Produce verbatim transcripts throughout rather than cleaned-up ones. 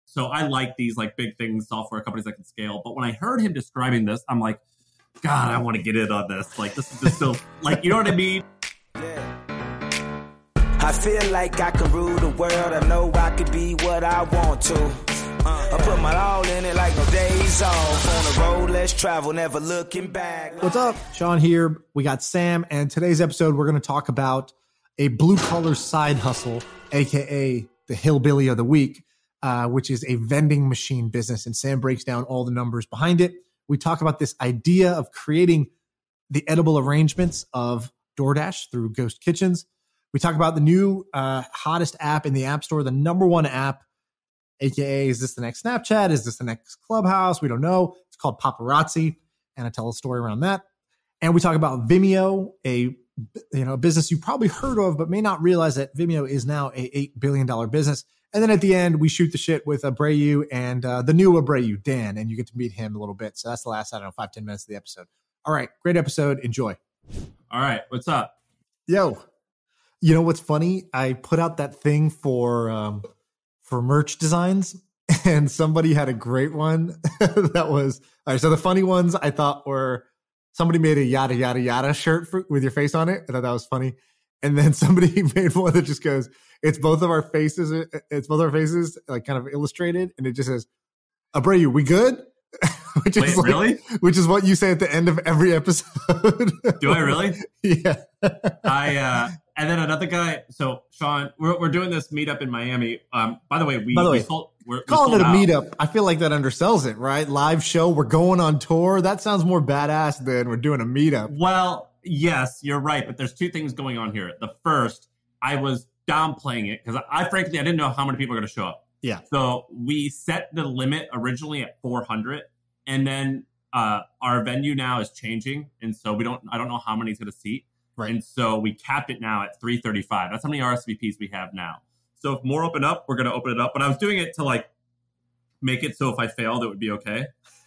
So I like these like big things, software companies that can scale. But when I heard him describing this, I'm like, God, I want to get in on this. Like, this is just so, like, you know what I mean? Yeah. I feel like I can rule the world. I know I could be what I want to. Uh, I put my all in it like no days off. On the road, let's travel, never looking back. What's up? Sean here. We got Sam, and today's episode, we're going to talk about a blue-collar side hustle, a k a the Hillbilly of the Week, uh, which is a vending machine business. And Sam breaks down all the numbers behind it. We talk about this idea of creating the edible arrangements of DoorDash through Ghost Kitchens. We talk about the new uh, hottest app in the App Store, the number one app, a k a is this the next Snapchat? Is this the next Clubhouse? We don't know. It's called Paparazzi, and I tell a story around that. And we talk about Vimeo, a you know a business you probably heard of, but may not realize that Vimeo is now a eight billion dollars business. And then at the end, we shoot the shit with Abreu and uh, the new Abreu, Dan, and you get to meet him a little bit. So that's the last, I don't know, five, ten minutes of the episode. All right, great episode. Enjoy. All right, what's up? Yo, you know what's funny? I put out that thing for um, for merch designs, and somebody had a great one that was, all right, so the funny ones I thought were, somebody made a yada, yada, yada shirt for, with your face on it. I thought that was funny. And then somebody made one that just goes, it's both of our faces. It's both our faces, like kind of illustrated. And it just says, Abreu, we good? which Wait, is like, really? Which is what you say at the end of every episode. Do I really? Yeah. I, uh, and then another guy. So Sean, we're, we're doing this meetup in Miami. Um, by the way, we, by the way, we sold, we're, calling we it a out. meetup, I feel like that undersells it, right? Live show. We're going on tour. That sounds more badass than we're doing a meetup. Well, yes, you're right. But there's two things going on here. The first, I was downplaying it because I, I frankly, I didn't know how many people are going to show up. Yeah. So we set the limit originally at four hundred, and then uh, our venue now is changing, and so we don't. I don't know how many is going to seat. Right. And so we capped it now at three thirty-five. That's how many R S V Ps we have now. So if more open up, we're going to open it up. But I was doing it to like make it so if I failed, it would be okay.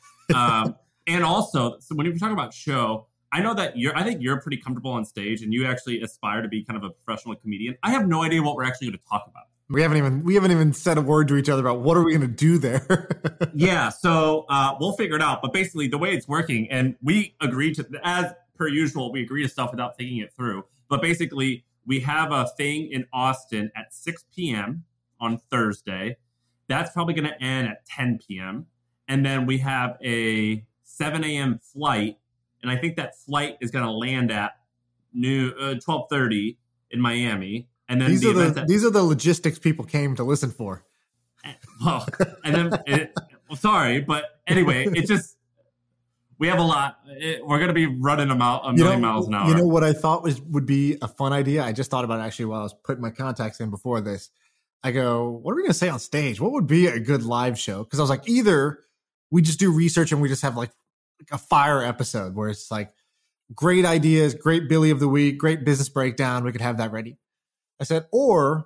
Um, and also, so when you're talking about show, I know that you're, I think you're pretty comfortable on stage and you actually aspire to be kind of a professional comedian. I have no idea what we're actually going to talk about. We haven't even, we haven't even said a word to each other about what are we going to do there. Yeah. So uh, we'll figure it out. But basically the way it's working, and we agreed to, as per usual, we agree to stuff without thinking it through. But basically we have a thing in Austin at six p.m. on Thursday. That's probably going to end at ten p.m. And then we have a seven a.m. flight. And I think that flight is going to land at new uh, twelve thirty in Miami. And then these the are the that, these are the logistics people came to listen for. Well, and then it, well, sorry, but anyway, it just we have a lot. It, we're going to be running a, mile, a million you know, miles an hour. You know what I thought was would be a fun idea? I just thought about it actually while I was putting my contacts in before this. I go, what are we going to say on stage? What would be a good live show? Because I was like, either we just do research and we just have like a fire episode where it's like great ideas, great Billy of the Week, great business breakdown. We could have that ready. I said, or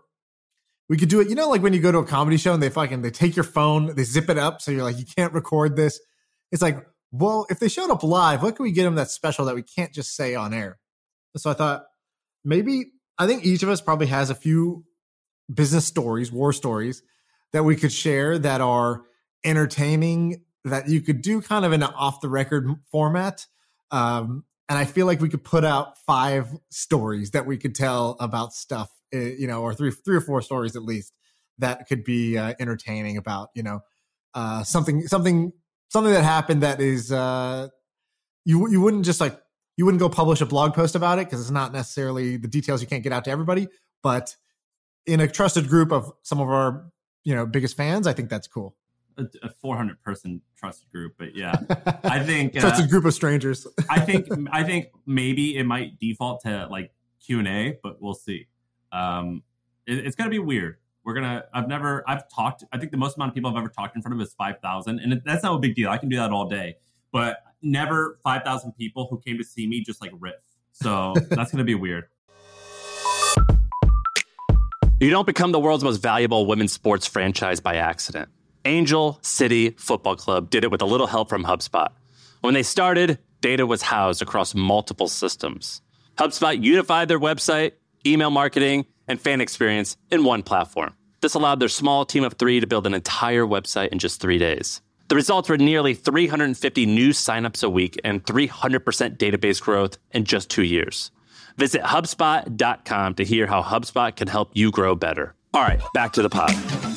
we could do it. You know, like when you go to a comedy show and they fucking, they take your phone, they zip it up. So you're like, you can't record this. It's like, well, if they showed up live, what can we get them that's special that we can't just say on air? So I thought maybe, I think each of us probably has a few business stories, war stories that we could share that are entertaining, that you could do kind of in an off the record format. Um, and I feel like we could put out five stories that we could tell about stuff, uh, you know, or three, three or four stories at least that could be uh, entertaining about, you know, uh, something, something, something that happened that is, uh, you, you wouldn't just like, you wouldn't go publish a blog post about it because it's not necessarily the details you can't get out to everybody, but in a trusted group of some of our, you know, biggest fans, I think that's cool. A four hundred person trusted group, but yeah, I think trusted uh, group of strangers. I think I think maybe it might default to like Q and A, but we'll see. Um, it, it's gonna be weird. We're gonna. I've never. I've talked. I think the most amount of people I've ever talked in front of is five thousand, and it, that's not a big deal. I can do that all day, but never five thousand people who came to see me just like riff. So that's gonna be weird. You don't become the world's most valuable women's sports franchise by accident. Angel City Football Club did it with a little help from HubSpot. When they started, data was housed across multiple systems. HubSpot unified their website, email marketing, and fan experience in one platform. This allowed their small team of three to build an entire website in just three days. The results were nearly three hundred fifty new signups a week and three hundred percent database growth in just two years. Visit HubSpot dot com to hear how HubSpot can help you grow better. All right, back to the pod.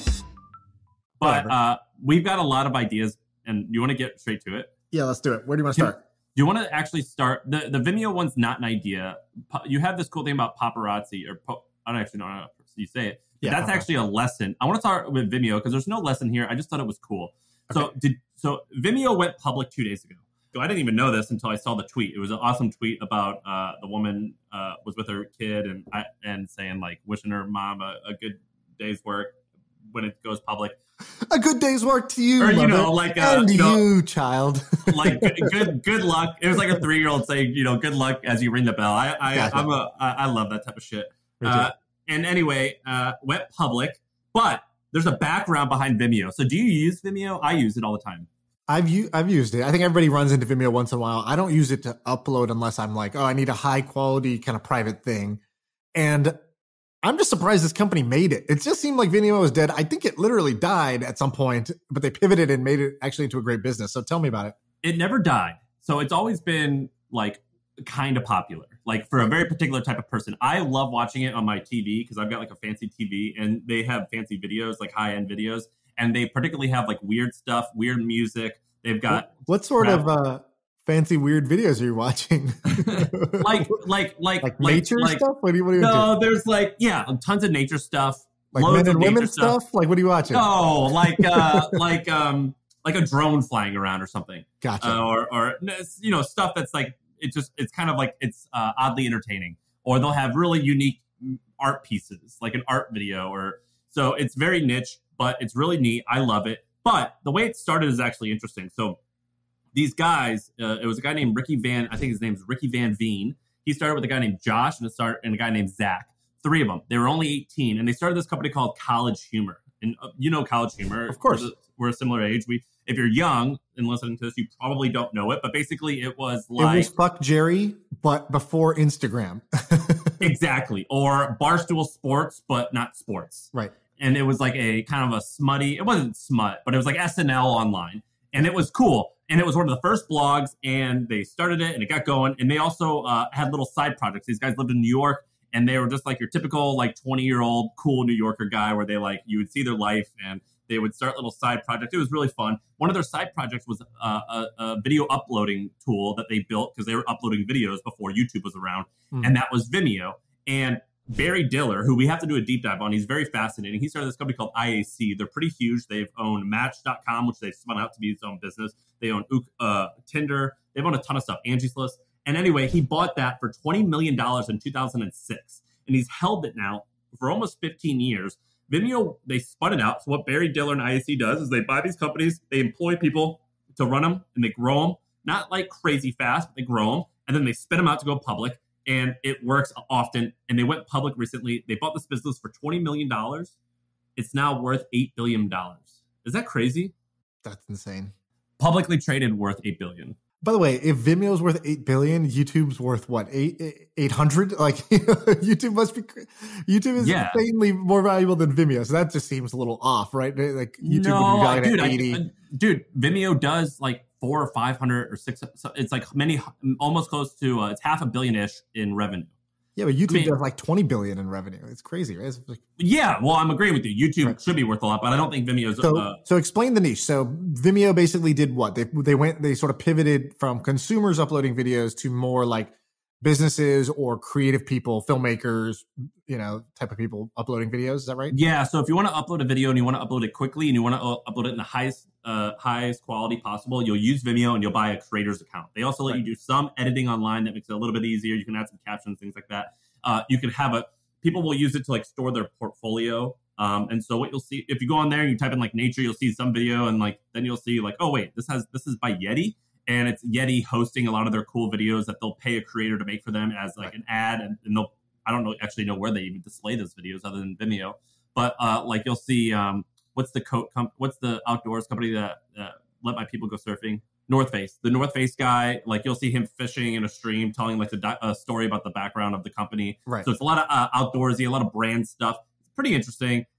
But uh, we've got a lot of ideas, and you want to get straight to it? Yeah, let's do it. Where do you want to start? Do you want to actually start? The, the Vimeo one's not an idea. You have this cool thing about paparazzi, or po- I don't actually know how you say it. Yeah, that's okay. actually a lesson. I want to start with Vimeo because there's no lesson here. I just thought it was cool. Okay. So did so Vimeo went public two days ago. So I didn't even know this until I saw the tweet. It was an awesome tweet about uh, the woman uh, was with her kid and I, and saying like wishing her mom a, a good day's work when it goes public. A good day's work to you, or you mother, know, like uh, and you, know, you, child. like good, good, good luck. It was like a three-year-old saying, you know, good luck as you ring the bell. I, I, Gotcha. I'm a, I, I love that type of shit. Me too. Uh, and anyway, uh, went public, but there's a background behind Vimeo. So do you use Vimeo? I use it all the time. I've u- I've used it. I think everybody runs into Vimeo once in a while. I don't use it to upload unless I'm like, oh, I need a high quality kind of private thing. And I'm just surprised this company made it. It just seemed like Vimeo was dead. I think it literally died at some point, but they pivoted and made it actually into a great business. So tell me about it. It never died. So it's always been like kind of popular, like for a very particular type of person. I love watching it on my T V because I've got like a fancy T V and they have fancy videos, like high end videos. And they particularly have like weird stuff, weird music. They've got What, what sort crap. of uh, fancy weird videos are you watching? like like like like nature like, stuff? What do you, what are you No, into? there's like yeah, tons of nature stuff. Like loads men of and women nature stuff? Like what are you watching? No, like uh, like um, like a drone flying around or something, Gotcha. uh, or or you know stuff that's like it just it's kind of like it's uh, oddly entertaining. Or they'll have really unique art pieces, like an art video, or so it's very niche, but it's really neat. I love it. But the way it started is actually interesting. So these guys, uh, it was a guy named Ricky Van, I think his name's Ricky Van Veen. He started with a guy named Josh and a, start, and a guy named Zach. Three of them. They were only eighteen, and they started this company called College Humor. And uh, you know College Humor. Of course. We're, we're a similar age. We, if you're young and listening to this, you probably don't know it. But basically, it was like... It was Fuck Jerry, but before Instagram. Exactly. Or Barstool Sports, but not sports. Right. And it was like a kind of a smutty, it wasn't smut, but it was like S N L online. And it was cool. And it was one of the first blogs, and they started it, and it got going. And they also uh, had little side projects. These guys lived in New York, and they were just like your typical like twenty-year-old cool New Yorker guy where they like, you would see their life, and they would start little side projects. It was really fun. One of their side projects was uh, a, a video uploading tool that they built because they were uploading videos before YouTube was around, mm. and that was Vimeo. And Barry Diller, who we have to do a deep dive on, he's very fascinating. He started this company called I A C. They're pretty huge. They've owned Match dot com, which they've spun out to be its own business. They own uh, Tinder. They've owned a ton of stuff, Angie's List. And anyway, he bought that for twenty million dollars in two thousand six. And he's held it now for almost fifteen years. Vimeo, they spun it out. So what Barry Diller and I A C does is they buy these companies, they employ people to run them, and they grow them. Not like crazy fast, but they grow them. And then they spin them out to go public. And it works often. And they went public recently. They bought this business for twenty million dollars. It's now worth eight billion dollars. Is that crazy? That's insane. Publicly traded, worth eight billion dollars. By the way, if Vimeo's worth eight billion dollars, YouTube's worth what, eight, eight hundred? Like, YouTube must be, YouTube is yeah. insanely more valuable than Vimeo. So that just seems a little off, right? Like, YouTube no, would be valued dude, at eighty. I, dude, Vimeo does like four or five hundred or six. So it's like many, almost close to, uh, it's half a billion ish in revenue. Yeah, but YouTube I mean, does like twenty billion in revenue. It's crazy, right? It's like, yeah, well, I'm agreeing with you. YouTube right. should be worth a lot, but I don't think Vimeo's. So, uh, so explain the niche. So Vimeo basically did what? They they went they sort of pivoted from consumers uploading videos to more like businesses or creative people, filmmakers, you know, type of people uploading videos. Is that right? Yeah. So if you want to upload a video and you want to upload it quickly and you want to uh, upload it in the highest uh, highest quality possible, you'll use Vimeo and you'll buy a creator's account. They also let right. you do some editing online that makes it a little bit easier. You can add some captions, things like that. Uh, you can have a, people will use it to like store their portfolio. Um, and so what you'll see, if you go on there and you type in like nature, you'll see some video and like, then you'll see like, oh wait, this has, this is by Yeti, and it's Yeti hosting a lot of their cool videos that they'll pay a creator to make for them as like an ad. And, and they'll, I don't know, actually know where they even display those videos other than Vimeo, but uh, like you'll see, um, what's the coat, com- what's the outdoors company that uh, let my people go surfing? North Face, the North Face guy, like you'll see him fishing in a stream, telling like a, di- a story about the background of the company. Right. So it's a lot of uh, outdoorsy, a lot of brand stuff. It's pretty interesting.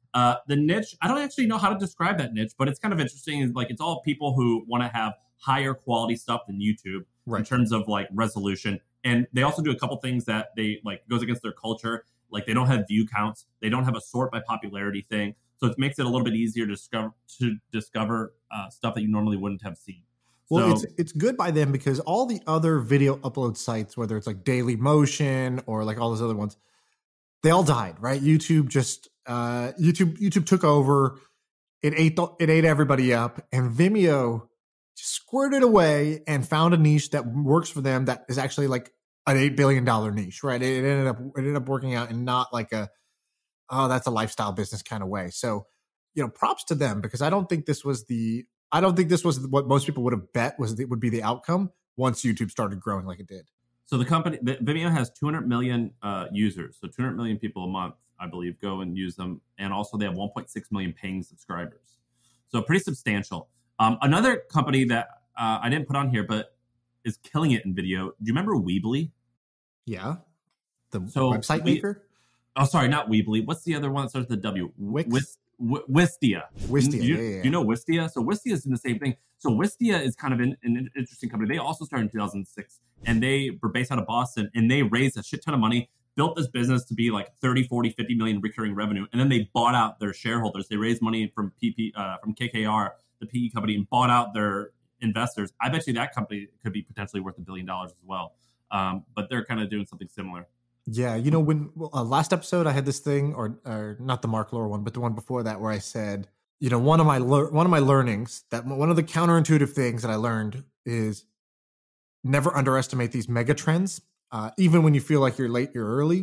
Uh, the niche, I don't actually know how to describe that niche, but it's kind of interesting. It's like it's all people who want to have higher quality stuff than YouTube right. in terms of like resolution. And they also do a couple things that they like goes against their culture. Like they don't have view counts. They don't have a sort by popularity thing. So it makes it a little bit easier to discover to discover uh, stuff that you normally wouldn't have seen. Well, so, it's it's good by them because all the other video upload sites, whether it's like Daily Motion or like all those other ones, they all died, right? YouTube just uh, YouTube YouTube took over. It ate the, it ate everybody up, and Vimeo just squirted away and found a niche that works for them. That is actually like an eight billion dollar niche, right? It, it ended up it ended up working out in not like a oh that's a lifestyle business kind of way. So you know, props to them because I don't think this was the I don't think this was what most people would have bet was it would be the outcome once YouTube started growing like it did. So the company, the, Vimeo has two hundred million uh, users. So two hundred million people a month, I believe, go and use them. And also they have one point six million paying subscribers. So pretty substantial. Um, another company that uh, I didn't put on here, but is killing it in video. Do you remember Weebly? Yeah. The so website we, maker? Oh, sorry, not Weebly. What's the other one that starts with a W? Wix? Wis, w- Wistia. Wistia, you, yeah, yeah. You know Wistia? So Wistia is in the same thing. So Wistia is kind of an, an interesting company. They also started in two thousand six, and they were based out of Boston, and they raised a shit ton of money, built this business to be like thirty, forty, fifty million recurring revenue, and then they bought out their shareholders. They raised money from P P, uh, from K K R, the P E company, and bought out their investors. I bet you that company could be potentially worth a billion dollars as well. Um, but they're kind of doing something similar. Yeah, you know, when uh, last episode I had this thing, or, or not the Mark Lore one, but the one before that, where I said, you know, one of my lear- one of my learnings that one of the counterintuitive things that I learned is never underestimate these mega trends, uh, even when you feel like you're late, you're early.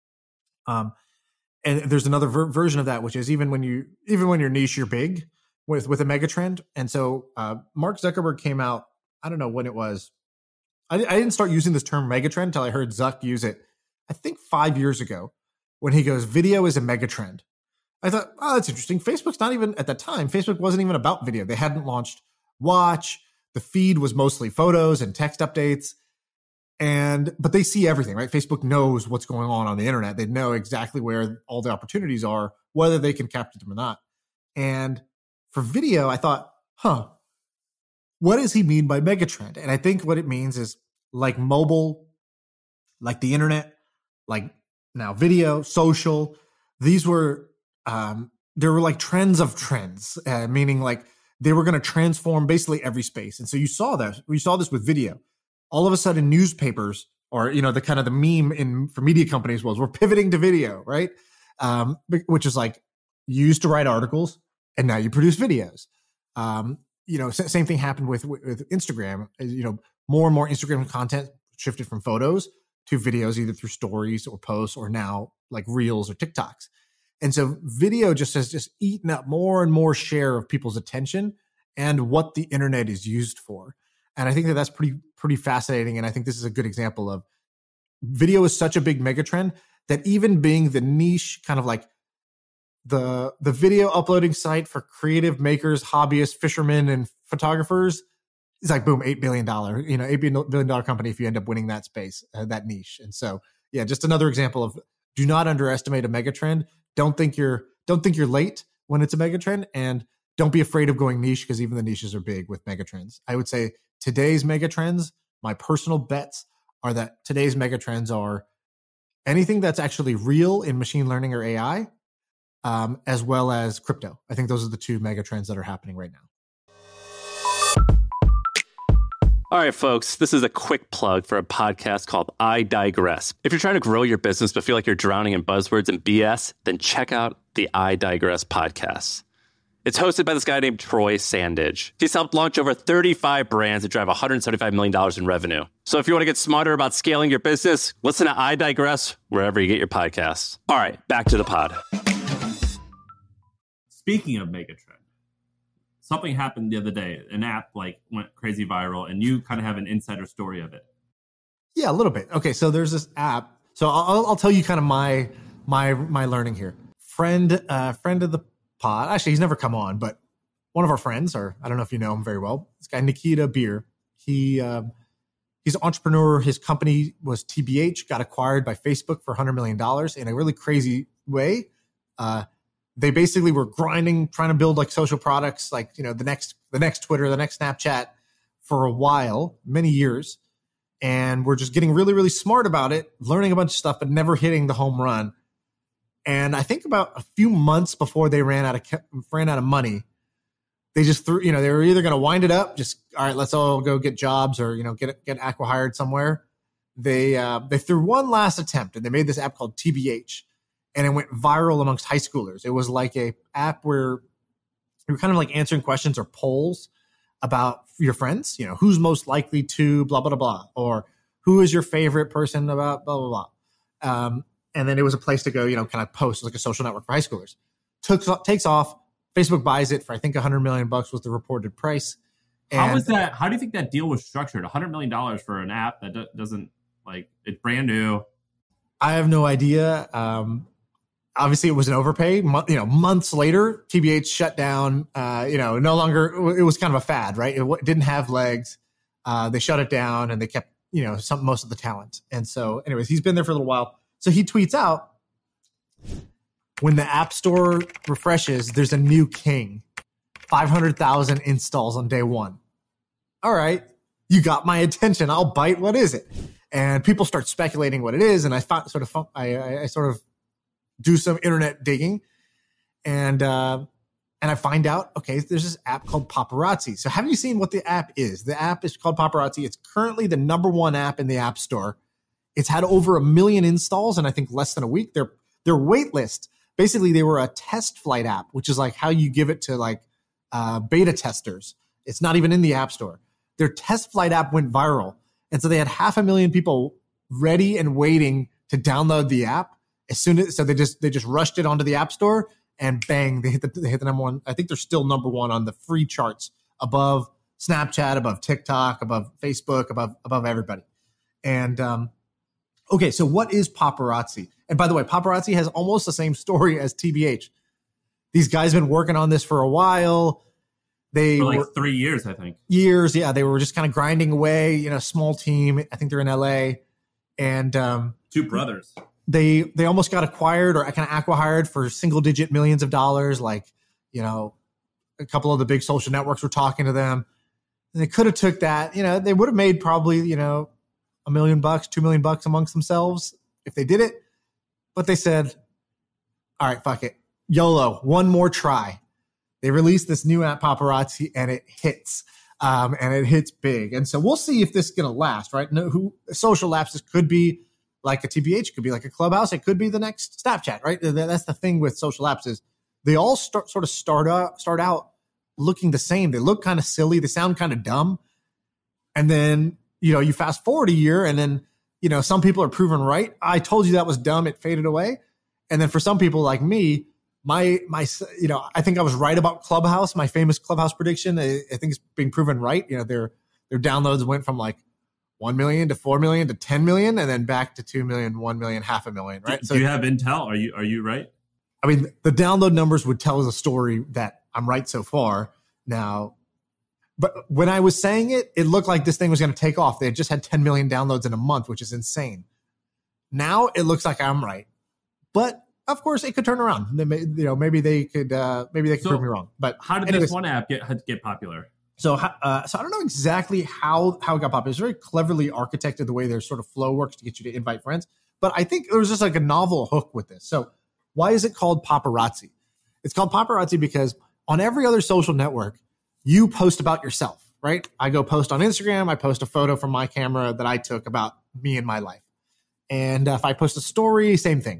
Um, and there's another ver- version of that, which is even when you even when you're niche, you're big with with a mega trend. And so uh, Mark Zuckerberg came out. I don't know when it was. I, I didn't start using this term mega trend until I heard Zuck use it. I think five years ago, when he goes, video is a mega trend. I thought, oh, that's interesting. Facebook's not even, at that time, Facebook wasn't even about video. They hadn't launched Watch. The feed was mostly photos and text updates. And, but they see everything, right? Facebook knows what's going on on the internet. They know exactly where all the opportunities are, whether they can capture them or not. And for video, I thought, huh, what does he mean by megatrend? And I think what it means is like mobile, like the internet, like now video, social, these were, um, there were like trends of trends, uh, meaning like they were going to transform basically every space. And so you saw that, we saw this with video. All of a sudden newspapers, or, you know, the kind of the meme in for media companies was we're pivoting to video, right? Um, which is like you used to write articles and now you produce videos. Um, you know, same thing happened with, with Instagram. You know, more and more Instagram content shifted from photos to videos, either through stories or posts, or now like reels or TikToks. And so video just has just eaten up more and more share of people's attention and what the internet is used for. And I think that that's pretty, pretty fascinating. And I think this is a good example of video is such a big megatrend that even being the niche kind of like the, the video uploading site for creative makers, hobbyists, fishermen, and photographers, it's like, boom, eight billion dollars, you know, eight billion dollars company if you end up winning that space, uh, that niche. And so, yeah, just another example of do not underestimate a mega trend. Don't think you're, don't think you're late when it's a mega trend, and don't be afraid of going niche because even the niches are big with mega trends. I would say today's mega trends, my personal bets are that today's mega trends are anything that's actually real in machine learning or A I, um, as well as crypto. I think those are the two mega trends that are happening right now. All right, folks, this is a quick plug for a podcast called I Digress. If you're trying to grow your business but feel like you're drowning in buzzwords and B S, then check out the I Digress podcast. It's hosted by this guy named Troy Sandage. He's helped launch over thirty-five brands that drive one hundred seventy-five million dollars in revenue. So if you want to get smarter about scaling your business, listen to I Digress wherever you get your podcasts. All right, back to the pod. Speaking of megatrend, something happened the other day. An app like went crazy viral, and you kind of have an insider story of it. Yeah, a little bit. Okay, so there's this app. So I'll, I'll tell you kind of my my my learning here. Friend, uh, friend of the pod. Actually, he's never come on, but one of our friends, or I don't know if you know him very well. This guy Nikita Beer. He uh, he's an entrepreneur. His company was T B H, got acquired by Facebook for one hundred million dollars in a really crazy way. Uh, they basically were grinding, trying to build like social products, like, you know, the next, the next Twitter, the next Snapchat for a while, many years. And we're just getting really, really smart about it, learning a bunch of stuff, but never hitting the home run. And I think about a few months before they ran out of, ran out of money, they just threw, you know, they were either going to wind it up, just, all right, let's all go get jobs or, you know, get, get acqui-hired somewhere. They, uh, they threw one last attempt and they made this app called T B H. And it went viral amongst high schoolers. It was like a app where you were kind of like answering questions or polls about your friends, you know, who's most likely to blah, blah, blah, blah, or who is your favorite person about blah, blah, blah. Um, and then it was a place to go, you know, kind of post like a social network for high schoolers. Took, takes off. Facebook buys it for, I think, one hundred million bucks was the reported price. And how was that? How do you think that deal was structured? one hundred million dollars for an app that do- doesn't, like, it's brand new. I have no idea. Um, Obviously, it was an overpay. Mo- you know, months later, T B H shut down. Uh, you know, no longer. It was kind of a fad, right? It w- didn't have legs. Uh, they shut it down, and they kept, you know, some most of the talent. And so, anyways, he's been there for a little while. So he tweets out, when the App Store refreshes, there's a new king. five hundred thousand installs on day one. All right, you got my attention. I'll bite. What is it? And people start speculating what it is, and I found, sort of, I, I, I sort of. do some internet digging, and uh, and I find out, okay, there's this app called Paparazzi. So have you seen what the app is? The app is called Paparazzi. It's currently the number one app in the App Store. It's had over a million installs in, I think, less than a week. Their their wait list, basically, they were a test flight app, which is like how you give it to like uh, beta testers. It's not even in the App Store. Their test flight app went viral, and so they had half a million people ready and waiting to download the app. As soon as, so they just, they just rushed it onto the App Store and bang, they hit the, they hit the number one. I think they're still number one on the free charts, above Snapchat, above TikTok, above Facebook, above, above everybody. And, um, okay. So what is Paparazzi? And by the way, Paparazzi has almost the same story as T B H. These guys have been working on this for a while. They for like were, three years, I think. Years. Yeah. They were just kind of grinding away, you know, small team. I think they're in L A, and, um, two brothers. They they almost got acquired or kind of acqui-hired for single digit millions of dollars. Like, you know, a couple of the big social networks were talking to them. And they could have took that, you know, they would have made probably, you know, a million bucks, two million bucks amongst themselves if they did it. But they said, all right, fuck it. YOLO, one more try. They released this new app, Paparazzi, and it hits. Um, and it hits big. And so we'll see if this is going to last, right? No, who social apps, this could be like a T B H, could be like a Clubhouse. It could be the next Snapchat, right? That's the thing with social apps is they all start sort of start out, start out looking the same. They look kind of silly. They sound kind of dumb. And then, you know, you fast forward a year and then, you know, some people are proven right. I told you that was dumb. It faded away. And then for some people like me, my, my, you know, I think I was right about Clubhouse. My famous Clubhouse prediction, I, I think it's being proven right. You know, their, their downloads went from like one million to four million to ten million, and then back to two million, one million, half a million, right? Do, so, do you have intel? Are you are you right? I mean, the download numbers would tell us a story that I'm right so far. Now, but when I was saying it, it looked like this thing was going to take off. They had just had ten million downloads in a month, which is insane. Now it looks like I'm right, but of course it could turn around. They may, you know, maybe they could, uh, maybe they could so prove me wrong. But how did anyways, this one app get get popular? So, uh, so I don't know exactly how, how it got popular. It's very cleverly architected the way their sort of flow works to get you to invite friends. But I think there was just like a novel hook with this. So why is it called Paparazzi? It's called Paparazzi because on every other social network, you post about yourself, right? I go post on Instagram. I post a photo from my camera that I took about me and my life. And if I post a story, same thing.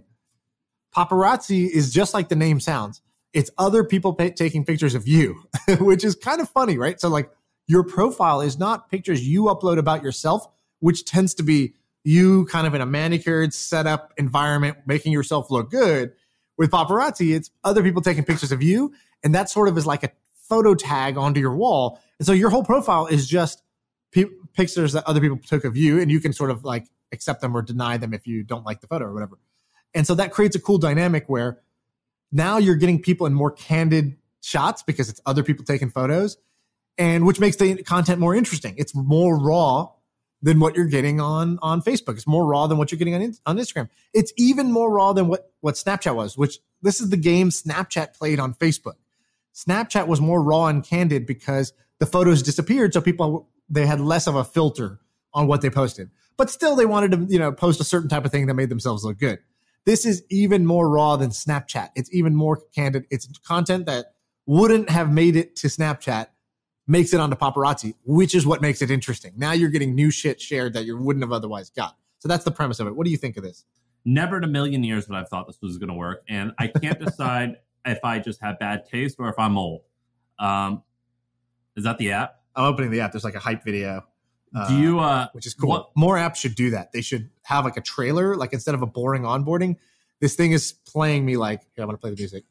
Paparazzi is just like the name sounds. It's other people pay, taking pictures of you, which is kind of funny, right? So like your profile is not pictures you upload about yourself, which tends to be you kind of in a manicured setup environment, making yourself look good. With Paparazzi, it's other people taking pictures of you. And that sort of is like a photo tag onto your wall. And so your whole profile is just p- pictures that other people took of you. And you can sort of like accept them or deny them if you don't like the photo or whatever. And so that creates a cool dynamic where now you're getting people in more candid shots because it's other people taking photos, and which makes the content more interesting. It's more raw than what you're getting on, on Facebook. It's more raw than what you're getting on, on Instagram. It's even more raw than what, what Snapchat was, which this is the game Snapchat played on Facebook. Snapchat was more raw and candid because the photos disappeared. So people, they had less of a filter on what they posted, but still they wanted to, you know, post a certain type of thing that made themselves look good. This is even more raw than Snapchat. It's even more candid. It's content that wouldn't have made it to Snapchat makes it onto paparazzi, which is what makes it interesting. Now you're getting new shit shared that you wouldn't have otherwise got. So that's the premise of it. What do you think of this? Never in a million years would I have thought this was going to work. And I can't decide if I just have bad taste or if I'm old. Um, is that the app? I'm opening the app. There's like a hype video. Uh, do you, uh, which is cool. What? More apps should do that. They should have like a trailer, like instead of a boring onboarding, this thing is playing me like, here, I'm going to play the music.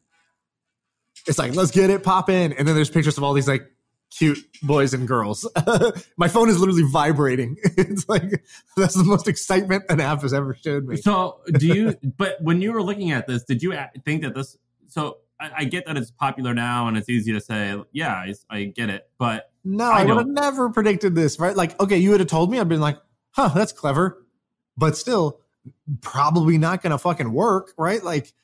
It's like, let's get it, pop in. And then there's pictures of all these like cute boys and girls. My phone is literally vibrating. It's like, that's the most excitement an app has ever showed me. So do you, but when you were looking at this, did you think that this, so I, I get that it's popular now and it's easy to say, yeah, I, I get it. But no, I, I would have never predicted this, right? Like, okay, you would have told me, I'd been like, huh, that's clever. But still, probably not going to fucking work, right? Like,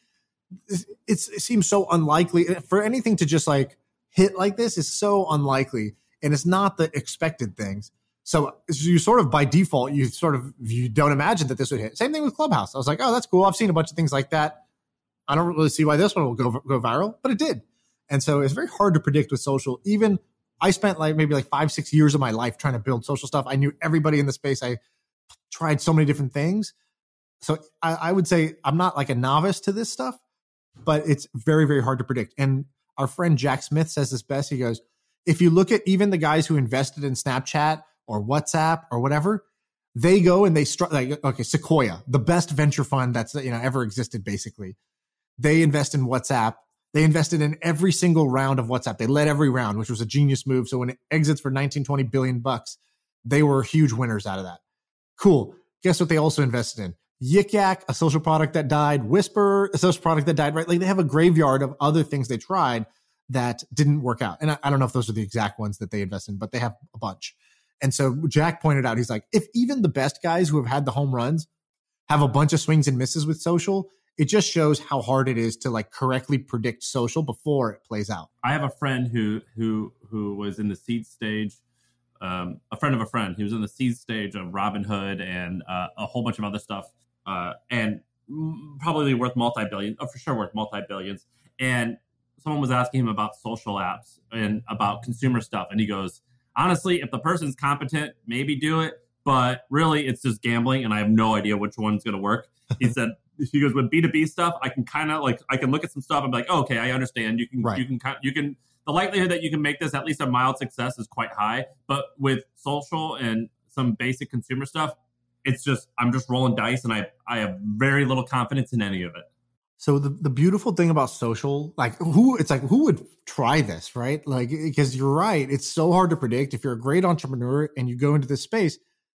It's, it seems so unlikely for anything to just like hit like this is so unlikely. And it's not the expected things. So you sort of by default, you sort of, you don't imagine that this would hit. Same thing with Clubhouse. I was like, oh, that's cool. I've seen a bunch of things like that. I don't really see why this one will go, go viral, but it did. And so it's very hard to predict with social. Even I spent like maybe like five, six years of my life trying to build social stuff. I knew everybody in the space. I tried so many different things. So I, I would say I'm not like a novice to this stuff, but it's very, very hard to predict. And our friend Jack Smith says this best. He goes, if you look at even the guys who invested in Snapchat or WhatsApp or whatever, they go and they start like, okay, Sequoia, the best venture fund that's, you know, ever existed, basically. They invest in WhatsApp. They invested in every single round of WhatsApp. They led every round, which was a genius move. So when it exits for nineteen, twenty billion bucks, they were huge winners out of that. Cool. Guess what they also invested in? Yik Yak, a social product that died. Whisper, a social product that died, right? Like they have a graveyard of other things they tried that didn't work out. And I, I don't know if those are the exact ones that they invest in, but they have a bunch. And so Jack pointed out, he's like, if even the best guys who have had the home runs have a bunch of swings and misses with social, it just shows how hard it is to like correctly predict social before it plays out. I have a friend who, who, who was in the seed stage. Um, a friend of a friend. He was in the seed stage of Robinhood and uh, a whole bunch of other stuff. Uh, and probably worth multi-billion, oh, for sure worth multi-billions. And someone was asking him about social apps and about consumer stuff. And he goes, honestly, if the person's competent, maybe do it. But really, it's just gambling. And I have no idea which one's going to work. He said, he goes, with B two B stuff, I can kind of like, I can look at some stuff and be like, oh, okay, I understand. You can, right. you can, you can, the likelihood that you can make this at least a mild success is quite high. But with social and some basic consumer stuff, it's just, I'm just rolling dice and I, I have very little confidence in any of it. So the, the beautiful thing about social, like who, it's like, who would try this, right? Like, because you're right. It's so hard to predict. If you're a great entrepreneur and you go into this space,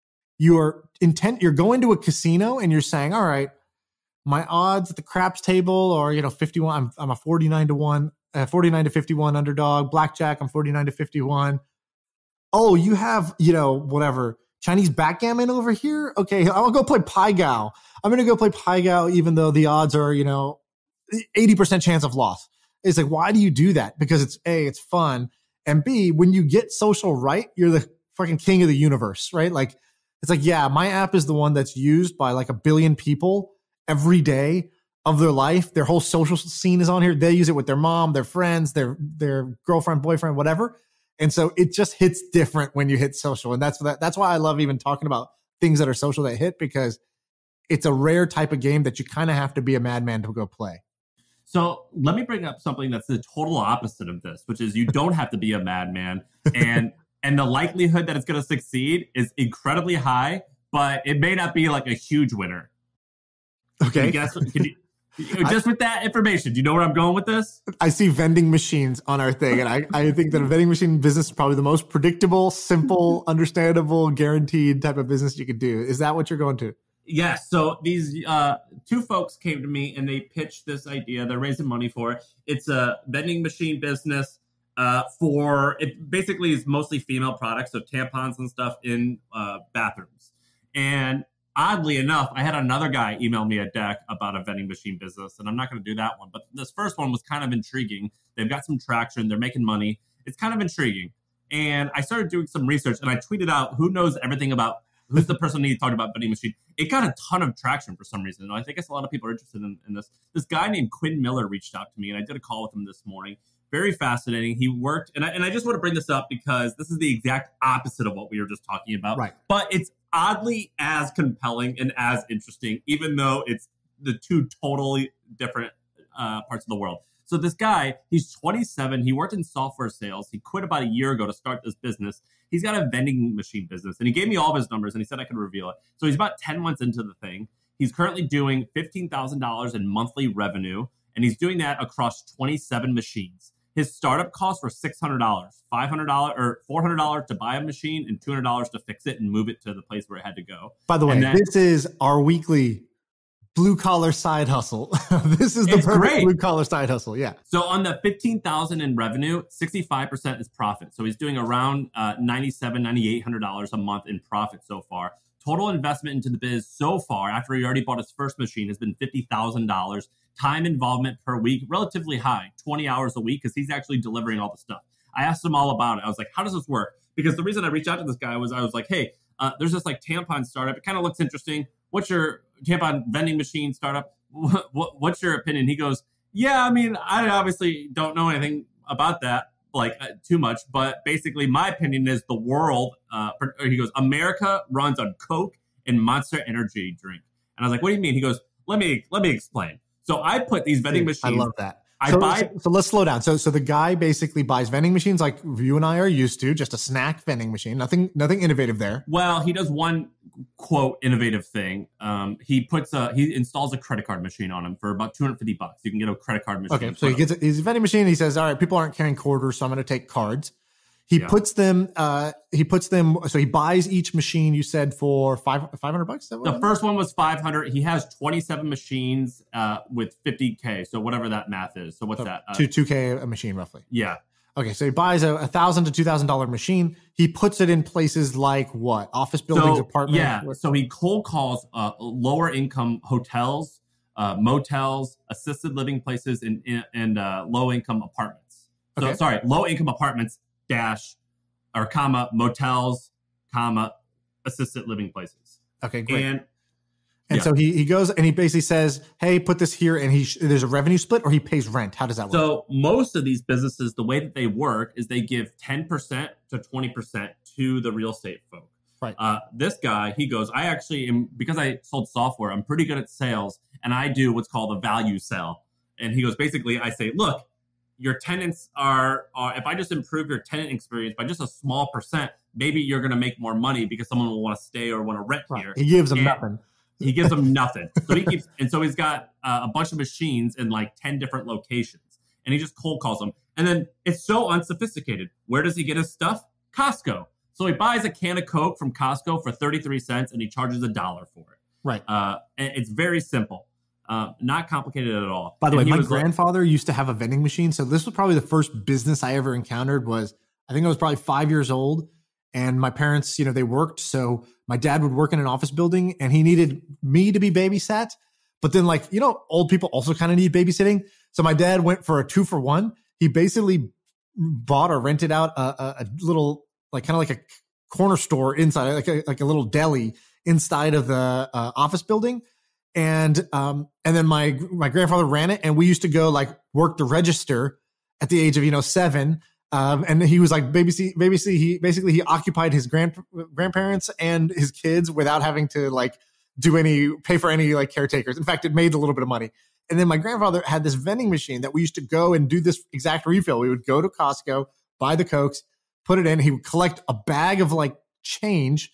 you're intent, you're going to a casino and you're saying, all right, my odds at the craps table are, you know, fifty-one, I'm, I'm a forty-nine to one, uh, forty-nine to fifty-one underdog. Blackjack, I'm forty-nine to fifty-one. Oh, you have, you know, whatever. Chinese backgammon over here? Okay, I'll go play Pai Gow. I'm going to go play Pai Gow even though the odds are, you know, eighty percent chance of loss. It's like, why do you do that? Because it's A, it's fun. And B, when you get social right, you're the fucking king of the universe, right? Like, it's like, yeah, my app is the one that's used by like a billion people every day of their life. Their whole social scene is on here. They use it with their mom, their friends, their, their girlfriend, boyfriend, whatever. And so it just hits different when you hit social. And that's that, that's why I love even talking about things that are social that hit, because it's a rare type of game that you kind of have to be a madman to go play. So let me bring up something that's the total opposite of this, which is you don't have to be a madman. And and the likelihood that it's going to succeed is incredibly high, but it may not be like a huge winner. Okay. Can you guess? Can you, just with that information, do you know where I'm going with this? I see vending machines on our thing, and I, I think that a vending machine business is probably the most predictable, simple, understandable, guaranteed type of business you could do. Is that what you're going to? Yes. So these uh, two folks came to me and they pitched this idea. They're raising money for it. It's a vending machine business uh, for it basically is mostly female products, so tampons and stuff in uh, bathrooms. And oddly enough, I had another guy email me a deck about a vending machine business, and I'm not going to do that one. But this first one was kind of intriguing. They've got some traction. They're making money. It's kind of intriguing. And I started doing some research, and I tweeted out, who knows everything about, who's the person who talked about vending machine? It got a ton of traction for some reason. I think a lot of people are interested in, in this. This guy named Quinn Miller reached out to me, and I did a call with him this morning. Very fascinating. He worked, and I, and I just want to bring this up because this is the exact opposite of what we were just talking about. Right. But it's oddly as compelling and as interesting, even though it's the two totally different uh, parts of the world. So this guy, he's twenty-seven. He worked in software sales. He quit about a year ago to start this business. He's got a vending machine business, and he gave me all of his numbers, and he said I could reveal it. So he's about ten months into the thing. He's currently doing fifteen thousand dollars in monthly revenue, and he's doing that across twenty-seven machines. His startup costs were six hundred dollars, five hundred dollars or four hundred dollars to buy a machine and two hundred dollars to fix it and move it to the place where it had to go. By the way, then, this is our weekly blue collar side hustle. This is the it's perfect great. blue collar side hustle. Yeah. So on the fifteen thousand in revenue, sixty-five percent is profit. So he's doing around uh, ninety-seven, ninety-eight hundred dollars a month in profit so far. Total investment into the biz so far, after he already bought his first machine, has been fifty thousand dollars. Time involvement per week, relatively high, twenty hours a week, because he's actually delivering all the stuff. I asked him all about it. I was like, how does this work? Because the reason I reached out to this guy was I was like, hey, uh, there's this like tampon startup. It kind of looks interesting. What's your tampon vending machine startup? What, what, what's your opinion? He goes, yeah, I mean, I obviously don't know anything about that, like uh, too much. But basically, my opinion is the world, uh, or he goes, America runs on Coke and Monster Energy drink. And I was like, what do you mean? He goes, let me let me explain. So I put these vending machines. I love that. I so, buy. So, so let's slow down. So, so the guy basically buys vending machines like you and I are used to, just a snack vending machine. Nothing, nothing innovative there. Well, he does one quote innovative thing. Um, he puts a he installs a credit card machine on him for about two hundred fifty bucks. You can get a credit card machine. Okay, so he gets a, he's a vending machine. He says, "All right, people aren't carrying quarters, so I'm going to take cards." He yeah. puts them. Uh, he puts them. So he buys each machine. You said for five five hundred bucks. The first one was five hundred. He has twenty seven machines uh, with fifty k. So whatever that math is. So what's so that? Uh, two two k a machine roughly. Yeah. Okay, so he buys a, a thousand to two thousand dollar machine. He puts it in places like what? Office buildings, so, apartments. Yeah. So he cold calls uh, lower income hotels, uh, motels, assisted living places, and and uh, low income apartments. So okay. sorry, low income apartments. Dash or comma motels, comma assisted living places. Okay, great. And, and yeah. so he he goes and he basically says, "Hey, put this here," and he there's a revenue split, or he pays rent. How does that work? So most of these businesses, the way that they work is they give ten percent to twenty percent to the real estate folk. Right. Uh, this guy, he goes, I actually am, because I sold software, I'm pretty good at sales, and I do what's called a value sell. And he goes, basically, I say, look, your tenants are, are, if I just improve your tenant experience by just a small percent, maybe you're going to make more money because someone will want to stay or want to rent right. here. He gives them and nothing. He gives them nothing. So he keeps, and so he's got uh, a bunch of machines in like ten different locations, and he just cold calls them. And then it's so unsophisticated. Where does he get his stuff? Costco. So he buys a can of Coke from Costco for thirty-three cents, and he charges a dollar for it. Right. Uh, and it's very simple. Uh, not complicated at all. By the and way, my was grandfather like, used to have a vending machine. So this was probably the first business I ever encountered. Was I think I was probably five years old, and my parents, you know, they worked. So my dad would work in an office building, and he needed me to be babysat. But then, like, you know, old people also kind of need babysitting. So my dad went for a two for one. He basically bought or rented out a, a, a little, like, kind of like a corner store inside, like a, like a little deli inside of the uh, office building. And, um, and then my, my grandfather ran it, and we used to go like work the register at the age of, you know, seven. Um, and he was like babysit, babysit. He basically, he occupied his grand grandparents and his kids without having to like do any, pay for any like caretakers. In fact, it made a little bit of money. And then my grandfather had this vending machine that we used to go and do this exact refill. We would go to Costco, buy the Cokes, put it in. He would collect a bag of like change.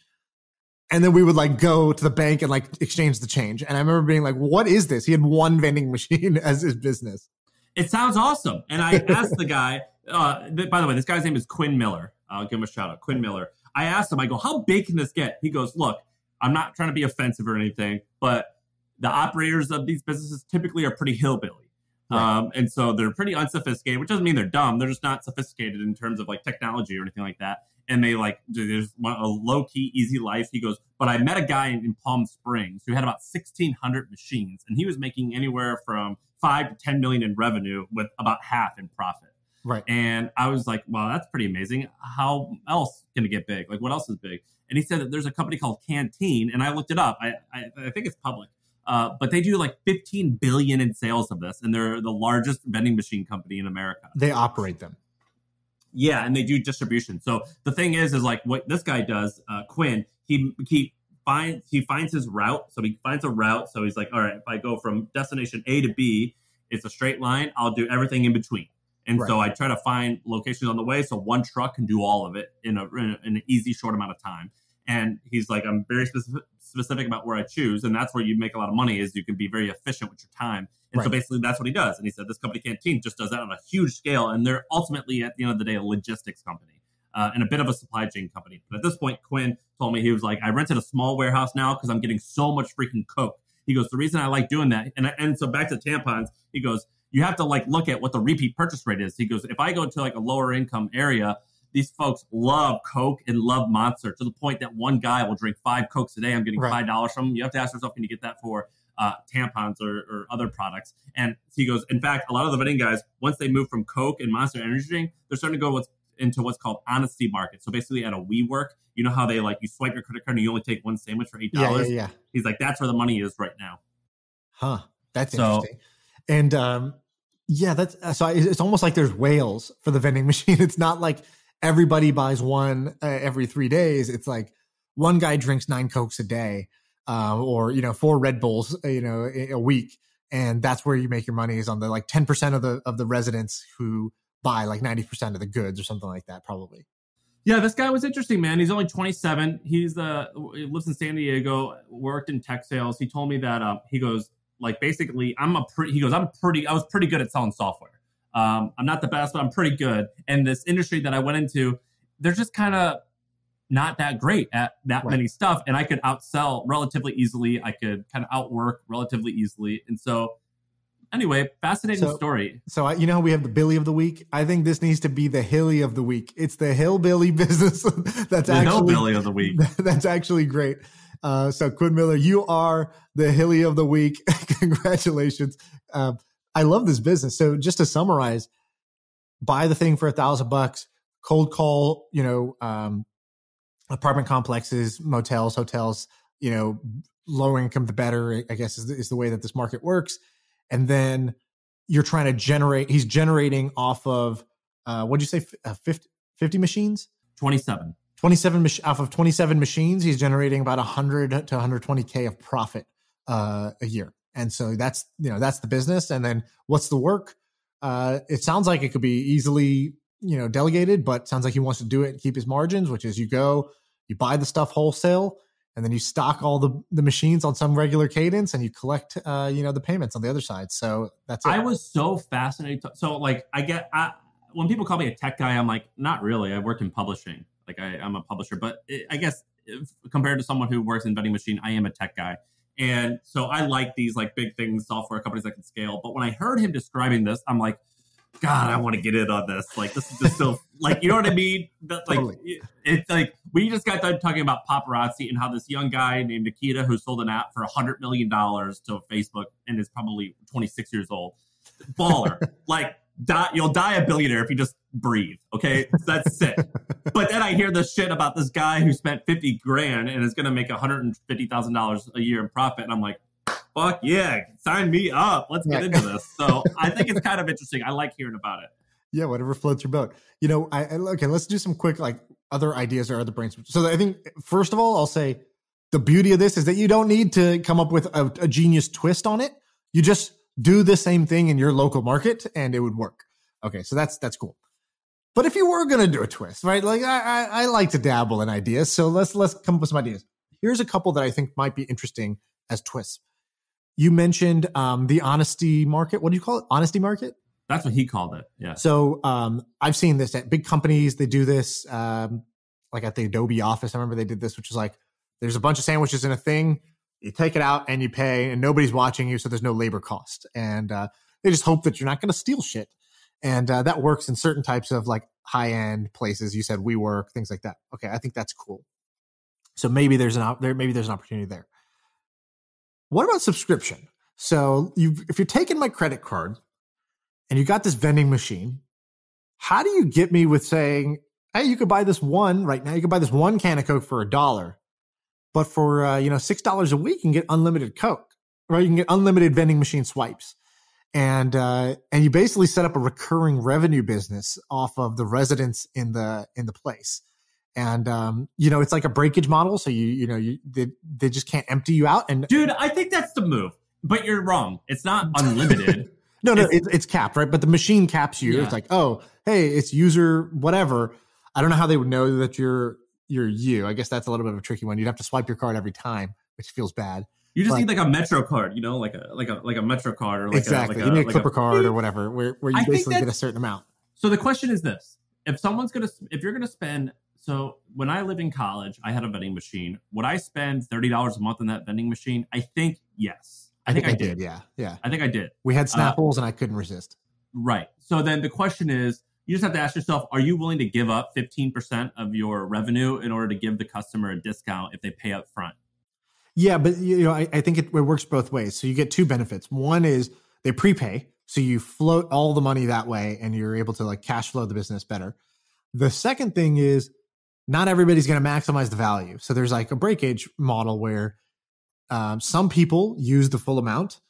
And then we would like go to the bank and like exchange the change. And I remember being like, what is this? He had one vending machine as his business. It sounds awesome. And I asked the guy, uh, th- by the way, this guy's name is Quinn Miller. I'll give him a shout out. Quinn Miller. I asked him, I go, how big can this get? He goes, look, I'm not trying to be offensive or anything, but the operators of these businesses typically are pretty hillbilly. Right. Um, and so they're pretty unsophisticated, which doesn't mean they're dumb. They're just not sophisticated in terms of like technology or anything like that. And they like, there's a low key, easy life. He goes, but I met a guy in, in Palm Springs who had about sixteen hundred machines, and he was making anywhere from five to ten million in revenue with about half in profit. Right. And I was like, wow, that's pretty amazing. How else can it get big? Like, what else is big? And he said that there's a company called Canteen, and I looked it up. I I, I think it's public, uh, but they do like fifteen billion in sales of this, and they're the largest vending machine company in America. They operate them. Yeah, and they do distribution. So the thing is, is like what this guy does, uh, Quinn. He he finds he finds his route. So he finds a route. So he's like, all right, if I go from destination A to B, it's a straight line. I'll do everything in between. And right. so I try to find locations on the way so one truck can do all of it in, a, in, a, in an easy, short amount of time. And he's like, I'm very specific, specific about where I choose. And that's where you make a lot of money is you can be very efficient with your time. And right. so basically that's what he does. And he said this company Canteen just does that on a huge scale. And they're ultimately, at the end of the day, a logistics company uh, and a bit of a supply chain company. But at this point, Quinn told me, he was like, I rented a small warehouse now because I'm getting so much freaking Coke. He goes, the reason I like doing that. And, and so back to tampons, he goes, you have to like look at what the repeat purchase rate is. He goes, if I go to like a lower income area, these folks love Coke and love Monster to the point that one guy will drink five Cokes a day. I'm getting right. five dollars from him. You have to ask yourself, can you get that for uh, tampons or, or other products? And he goes, in fact, a lot of the vending guys, once they move from Coke and Monster Energy drink, they're starting to go what's, into what's called honesty market. So basically at a WeWork, you know how they like, you swipe your credit card and you only take one sandwich for eight dollars? Yeah, yeah, yeah. He's like, that's where the money is right now. Huh. That's so, interesting. And um, yeah, that's so it's almost like there's whales for the vending machine. It's not like everybody buys one uh, every three days. It's like one guy drinks nine Cokes a day, uh, or you know, four Red Bulls, you know, a week, and that's where you make your money is on the like ten percent of the of the residents who buy like ninety percent of the goods or something like that, probably. Yeah, this guy was interesting, man. He's only twenty-seven. He's uh, he lives in San Diego, worked in tech sales. He told me that um, he goes. Like basically, I'm a pretty. He goes, I'm pretty. I was pretty good at selling software. Um, I'm not the best, but I'm pretty good. And this industry that I went into, they're just kind of not that great at that right. many stuff. And I could outsell relatively easily. I could kind of outwork relatively easily. And so, anyway, fascinating so, story. So I, you know, we have the Billy of the week. I think this needs to be the Hilly of the week. It's the hillbilly business. that's the actually hillbilly of the week. That's actually great. Uh, so Quinn Miller, you are the Hilly of the week. Congratulations. Uh, I love this business. So just to summarize, buy the thing for a thousand bucks, cold call, you know, um, apartment complexes, motels, hotels, you know, lower income, the better, I guess is the, is the way that this market works. And then you're trying to generate, he's generating off of, uh, what'd you say? Uh, fifty, fifty machines? twenty-seven. twenty-seven off of twenty-seven machines, he's generating about one hundred to one hundred twenty K of profit uh, a year. And so that's, you know, that's the business. And then what's the work? Uh, it sounds like it could be easily, you know, delegated, but sounds like he wants to do it and keep his margins, which is you go, you buy the stuff wholesale, and then you stock all the, the machines on some regular cadence and you collect, uh, you know, the payments on the other side. So that's it. I was so fascinated. To, so like I get, I, when people call me a tech guy, I'm like, not really. I work in publishing. Like I, I'm a publisher, but it, I guess if, compared to someone who works in vending machine, I am a tech guy. And so I like these like big things, software companies that can scale. But when I heard him describing this, I'm like, God, I want to get in on this. Like, this is just so like, you know what I mean? That, like, totally. it, it's like, we just got done talking about paparazzi and how this young guy named Nikita, who sold an app for a hundred million dollars to Facebook and is probably twenty-six years old, baller, like, Die, you'll die a billionaire if you just breathe. Okay, that's sick. But then I hear this shit about this guy who spent fifty grand and is going to make one hundred fifty thousand dollars a year in profit, and I'm like, fuck yeah, sign me up. Let's get into this. So I think it's kind of interesting. I like hearing about it. Yeah, whatever floats your boat. You know, I, I okay. Let's do some quick like other ideas or other brainstorms. So I think first of all, I'll say the beauty of this is that you don't need to come up with a, a genius twist on it. You just do the same thing in your local market and it would work. Okay, so that's that's cool. But if you were going to do a twist, right? Like I, I I like to dabble in ideas, so let's let's come up with some ideas. Here's a couple that I think might be interesting as twists. You mentioned um, the honesty market. What do you call it? Honesty market? That's what he called it. Yeah. So um, I've seen this at big companies. They do this, um, like at the Adobe office. I remember they did this, which is like there's a bunch of sandwiches in a thing. You take it out and you pay, and nobody's watching you, so there's no labor cost. And uh, They just hope that you're not going to steal shit. And uh, that works in certain types of like high-end places. You said WeWork, things like that. Okay, I think that's cool. So maybe there's an op- there maybe there's an opportunity there. What about subscription? So you if you're taking my credit card and you got this vending machine, how do you get me with saying, hey, you could buy this one right now. You could buy this one can of Coke for a dollar, but for uh, you know six dollars a week, you can get unlimited Coke, right? You can get unlimited vending machine swipes. And, uh, and you basically set up a recurring revenue business off of the residents in the, in the place. And, um, you know, it's like a breakage model. So you, you know, you, they, they just can't empty you out. And dude, I think that's the move, but you're wrong. It's not unlimited. no, no, it's, it's capped, right? But the machine caps you. Yeah. It's like, oh, hey, it's user whatever. I don't know how they would know that you're, you're you. I guess that's a little bit of a tricky one. You'd have to swipe your card every time, which feels bad. You just but, need like a Metro card, you know, like a like a like a Metro card or like exactly. a, like you need a like Clipper a, card or whatever, where where you I basically get a certain amount. So the question is this: if someone's gonna, if you're gonna spend, so when I lived in college, I had a vending machine. Would I spend thirty dollars a month on that vending machine? I think yes. I, I think, think I did. did. Yeah, yeah. I think I did. We had Snapples, uh, and I couldn't resist. Right. So then the question is, you just have to ask yourself: are you willing to give up fifteen percent of your revenue in order to give the customer a discount if they pay up front? Yeah, but you know, I, I think it, it works both ways. So you get two benefits. One is they prepay, so you float all the money that way, and you're able to like cash flow the business better. The second thing is not everybody's going to maximize the value. So there's like a breakage model where um, some people use the full amount.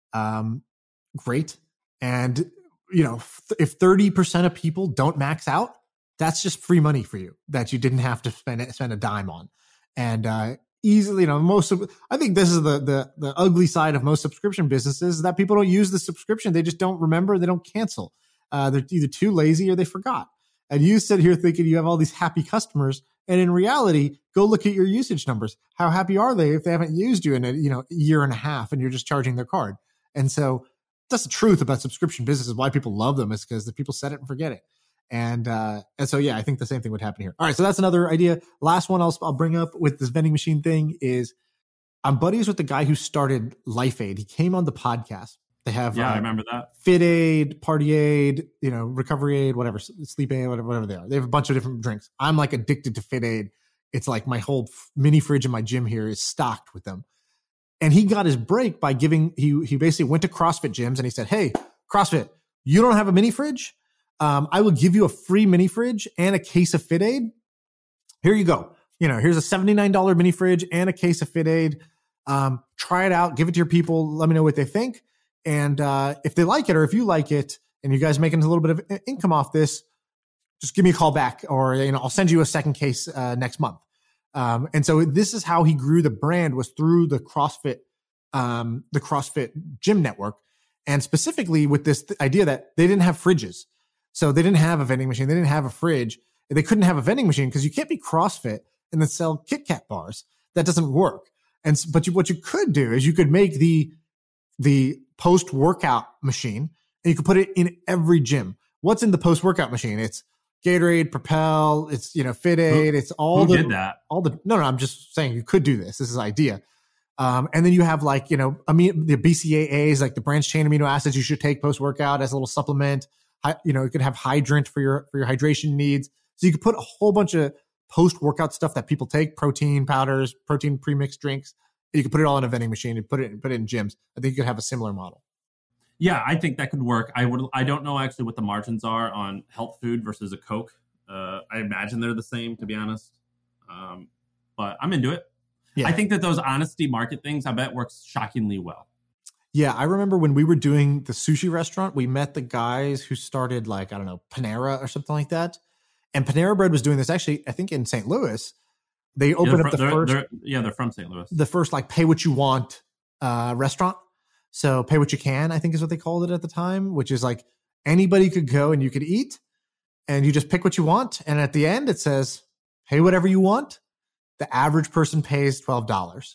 Um, great, and you know, if thirty percent of people don't max out, that's just free money for you that you didn't have to spend spend a dime on, and uh, easily, you know, most of, I think this is the, the, the ugly side of most subscription businesses is that people don't use the subscription. They just don't remember. They don't cancel. Uh, they're either too lazy or they forgot. And you sit here thinking you have all these happy customers. And in reality, go look at your usage numbers. How happy are they if they haven't used you in a, you know, year and a half and you're just charging their card? And so that's the truth about subscription businesses. Why people love them is because the people set it and forget it. And, uh, and so, yeah, I think the same thing would happen here. All right. So that's another idea. Last one I'll, I'll bring up with this vending machine thing is I'm buddies with the guy who started Life Aid. He came on the podcast. They have, yeah, uh, I remember that. Fit Aid, Party Aid, you know, Recovery Aid, whatever, Sleep Aid, whatever, whatever they are. They have a bunch of different drinks. I'm like addicted to Fit Aid. It's like my whole mini fridge in my gym here is stocked with them. And he got his break by giving, he, he basically went to CrossFit gyms and he said, hey, CrossFit, you don't have a mini fridge? Um, I will give you a free mini fridge and a case of Fit Aid. Here you go. You know, here's a seventy-nine dollars mini fridge and a case of Fit Aid. Um, try it out. Give it to your people. Let me know what they think. And uh, if they like it or if you like it and you guys making a little bit of income off this, just give me a call back or, you know, I'll send you a second case uh, next month. Um, and so this is how he grew the brand was through the CrossFit, um, the CrossFit gym network. And specifically with this th- idea that they didn't have fridges. So they didn't have a vending machine. They didn't have a fridge. They couldn't have a vending machine because you can't be CrossFit and then sell Kit Kat bars. That doesn't work. And but you, what you could do is you could make the the post workout machine and you could put it in every gym. What's in the post workout machine? It's Gatorade, Propel. It's you know Fit Aid. It's all Who the did that? all the no no. I'm just saying you could do this. This is an idea. Um, and then you have like you know amino, the B C A As like the branched chain amino acids you should take post workout as a little supplement. You know, you could have hydrant for your for your hydration needs. So you could put a whole bunch of post-workout stuff that people take, protein powders, protein premixed drinks. You could put it all in a vending machine and put it put it in gyms. I think you could have a similar model. Yeah, I think that could work. I would. I don't know actually what the margins are on health food versus a Coke. Uh, I imagine they're the same, to be honest. Um, but I'm into it. Yeah. I think that those honesty market things, I bet, works shockingly well. Yeah, I remember when we were doing the sushi restaurant, we met the guys who started like, I don't know, Panera or something like that. And Panera Bread was doing this actually, I think in Saint Louis. They opened yeah, up the they're, 1st They're, yeah, they're from Saint Louis. The first like pay what you want uh, restaurant. So pay what you can, I think is what they called it at the time, which is like anybody could go and you could eat and you just pick what you want. And at the end it says, pay whatever you want. The average person pays twelve dollars.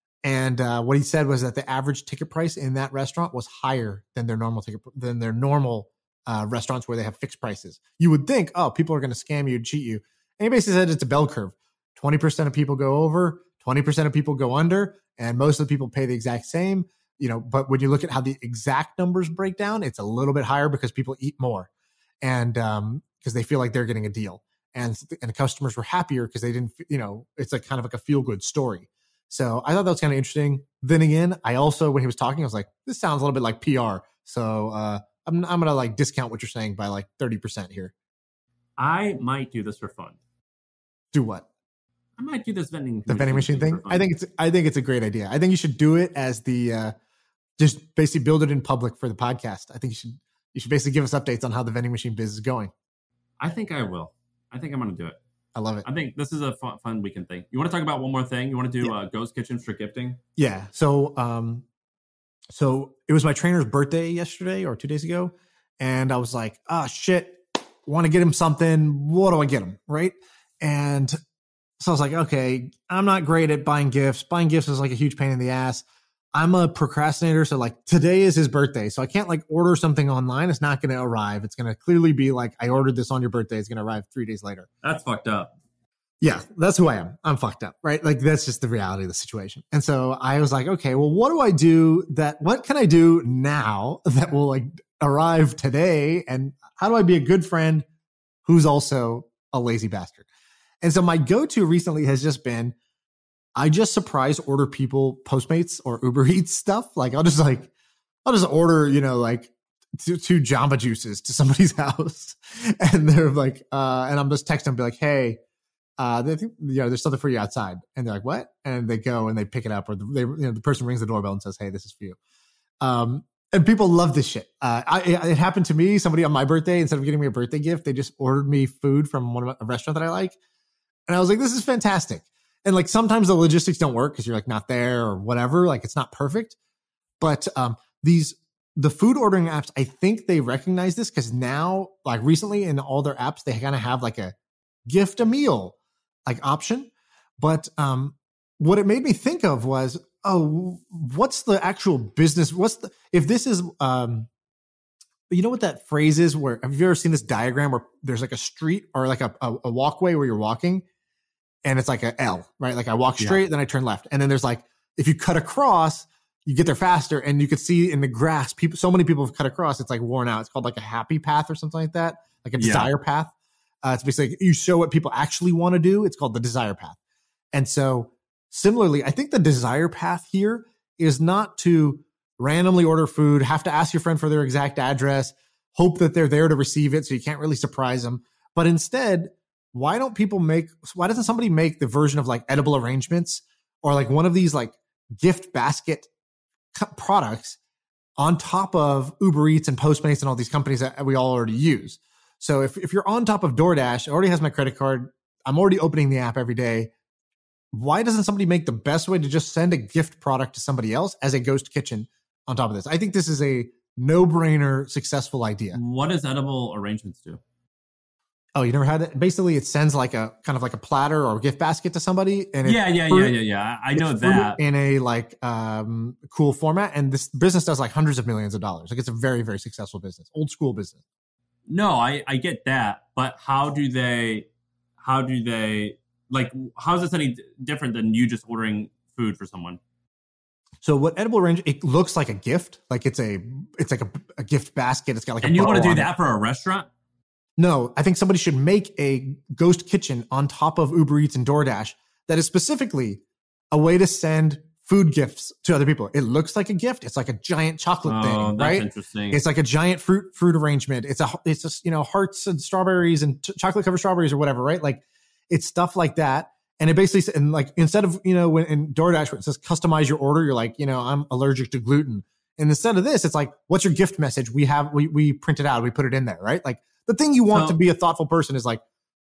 And uh, what he said was that the average ticket price in that restaurant was higher than their normal ticket than their normal uh, restaurants where they have fixed prices. You would think, oh, people are going to scam you, cheat you. And he basically said it's a bell curve. twenty percent of people go over, twenty percent of people go under, and most of the people pay the exact same. you know, but when you look at how the exact numbers break down, it's a little bit higher because people eat more and um, because they feel like they're getting a deal. And, and the customers were happier because they didn't, you know, it's like kind of like a feel good story. So I thought that was kind of interesting. Then again, I also, when he was talking, I was like, this sounds a little bit like P R. So uh, I'm, I'm going to like discount what you're saying by like thirty percent here. I might do this for fun. Do what? I might do this vending the vending machine thing. I think it's I think it's a great idea. I think you should do it as the uh, just basically build it in public for the podcast. I think you should you should basically give us updates on how the vending machine biz is going. I think I will. I think I'm going to do it. I love it. I think this is a fun, fun weekend thing. You want to talk about one more thing? You want to do yeah. uh, Ghost Kitchens for gifting? Yeah. So um, so it was my trainer's birthday yesterday or two days ago, and I was like, oh shit, want to get him something. What do I get him? Right. And so I was like, okay, I'm not great at buying gifts. Buying gifts is like a huge pain in the ass. I'm a procrastinator. So like today is his birthday. So I can't like order something online. It's not going to arrive. It's going to clearly be like, I ordered this on your birthday. It's going to arrive three days later. That's fucked up. Yeah, that's who I am. I'm fucked up, right? Like that's just the reality of the situation. And so I was like, okay, well, what do I do that, what can I do now that will like arrive today? And how do I be a good friend who's also a lazy bastard? And so my go-to recently has just been, I just surprise order people Postmates or Uber Eats stuff. Like I'll just like, I'll just order, you know, like two, two Jamba Juices to somebody's house. And they're like, uh, and I'm just texting them, be like, hey, uh, they think, you know, there's something for you outside. And they're like, what? And they go and they pick it up, or they, you know, the person rings the doorbell and says, hey, this is for you. Um, and people love this shit. Uh, I, it, it happened to me, somebody on my birthday, instead of getting me a birthday gift, they just ordered me food from one of a restaurant that I like. And I was like, this is fantastic. And like, sometimes the logistics don't work because you're like not there or whatever. Like it's not perfect. But um, these, the food ordering apps, I think they recognize this because now, like recently in all their apps, they kind of have like a gift a meal like option. But um, what it made me think of was, oh, what's the actual business? What's the, if this is, um, you know what that phrase is where, have you ever seen this diagram where there's like a street or like a, a, a walkway where you're walking? And it's like a L, right? Like I walk straight, yeah. then I turn left. And then there's like, if you cut across, you get there faster. And you could see in the grass, people, so many people have cut across. It's like worn out. It's called like a happy path or something like that. Like a desire yeah. path. Uh, it's basically you show what people actually want to do. It's called the desire path. And so similarly, I think the desire path here is not to randomly order food, have to ask your friend for their exact address, hope that they're there to receive it. So you can't really surprise them. But instead, why don't people make, why doesn't somebody make the version of like edible arrangements or like one of these like gift basket products on top of Uber Eats and Postmates and all these companies that we all already use? So if, if you're on top of DoorDash, it already has my credit card. I'm already opening the app every day. Why doesn't somebody make the best way to just send a gift product to somebody else as a ghost kitchen on top of this? I think this is a no-brainer successful idea. What does edible arrangements do? Oh, you never had it? Basically, it sends like a kind of like a platter or a gift basket to somebody. And yeah, yeah, fruit, yeah, yeah, yeah. I know that. In a like um, cool format. And this business does like hundreds of millions of dollars. Like it's a very, very successful business, old school business. No, I, I get that. But how do they, how do they, like, how is this any different than you just ordering food for someone? So what edible range, it looks like a gift. Like it's a, it's like a, a gift basket. It's got like a And you want to do that for a restaurant? No, I think somebody should make a ghost kitchen on top of Uber Eats and DoorDash that is specifically a way to send food gifts to other people. It looks like a gift. It's like a giant chocolate oh, thing, that's right? Interesting. It's like a giant fruit fruit arrangement. It's a it's just you know hearts and strawberries and t- chocolate covered strawberries or whatever, right? Like it's stuff like that. And it basically and like instead of you know when in DoorDash where it says customize your order, you're like you know I'm allergic to gluten. And instead of this, it's like what's your gift message? We have we we print it out, we put it in there, right? Like. The thing you want so, to be a thoughtful person is like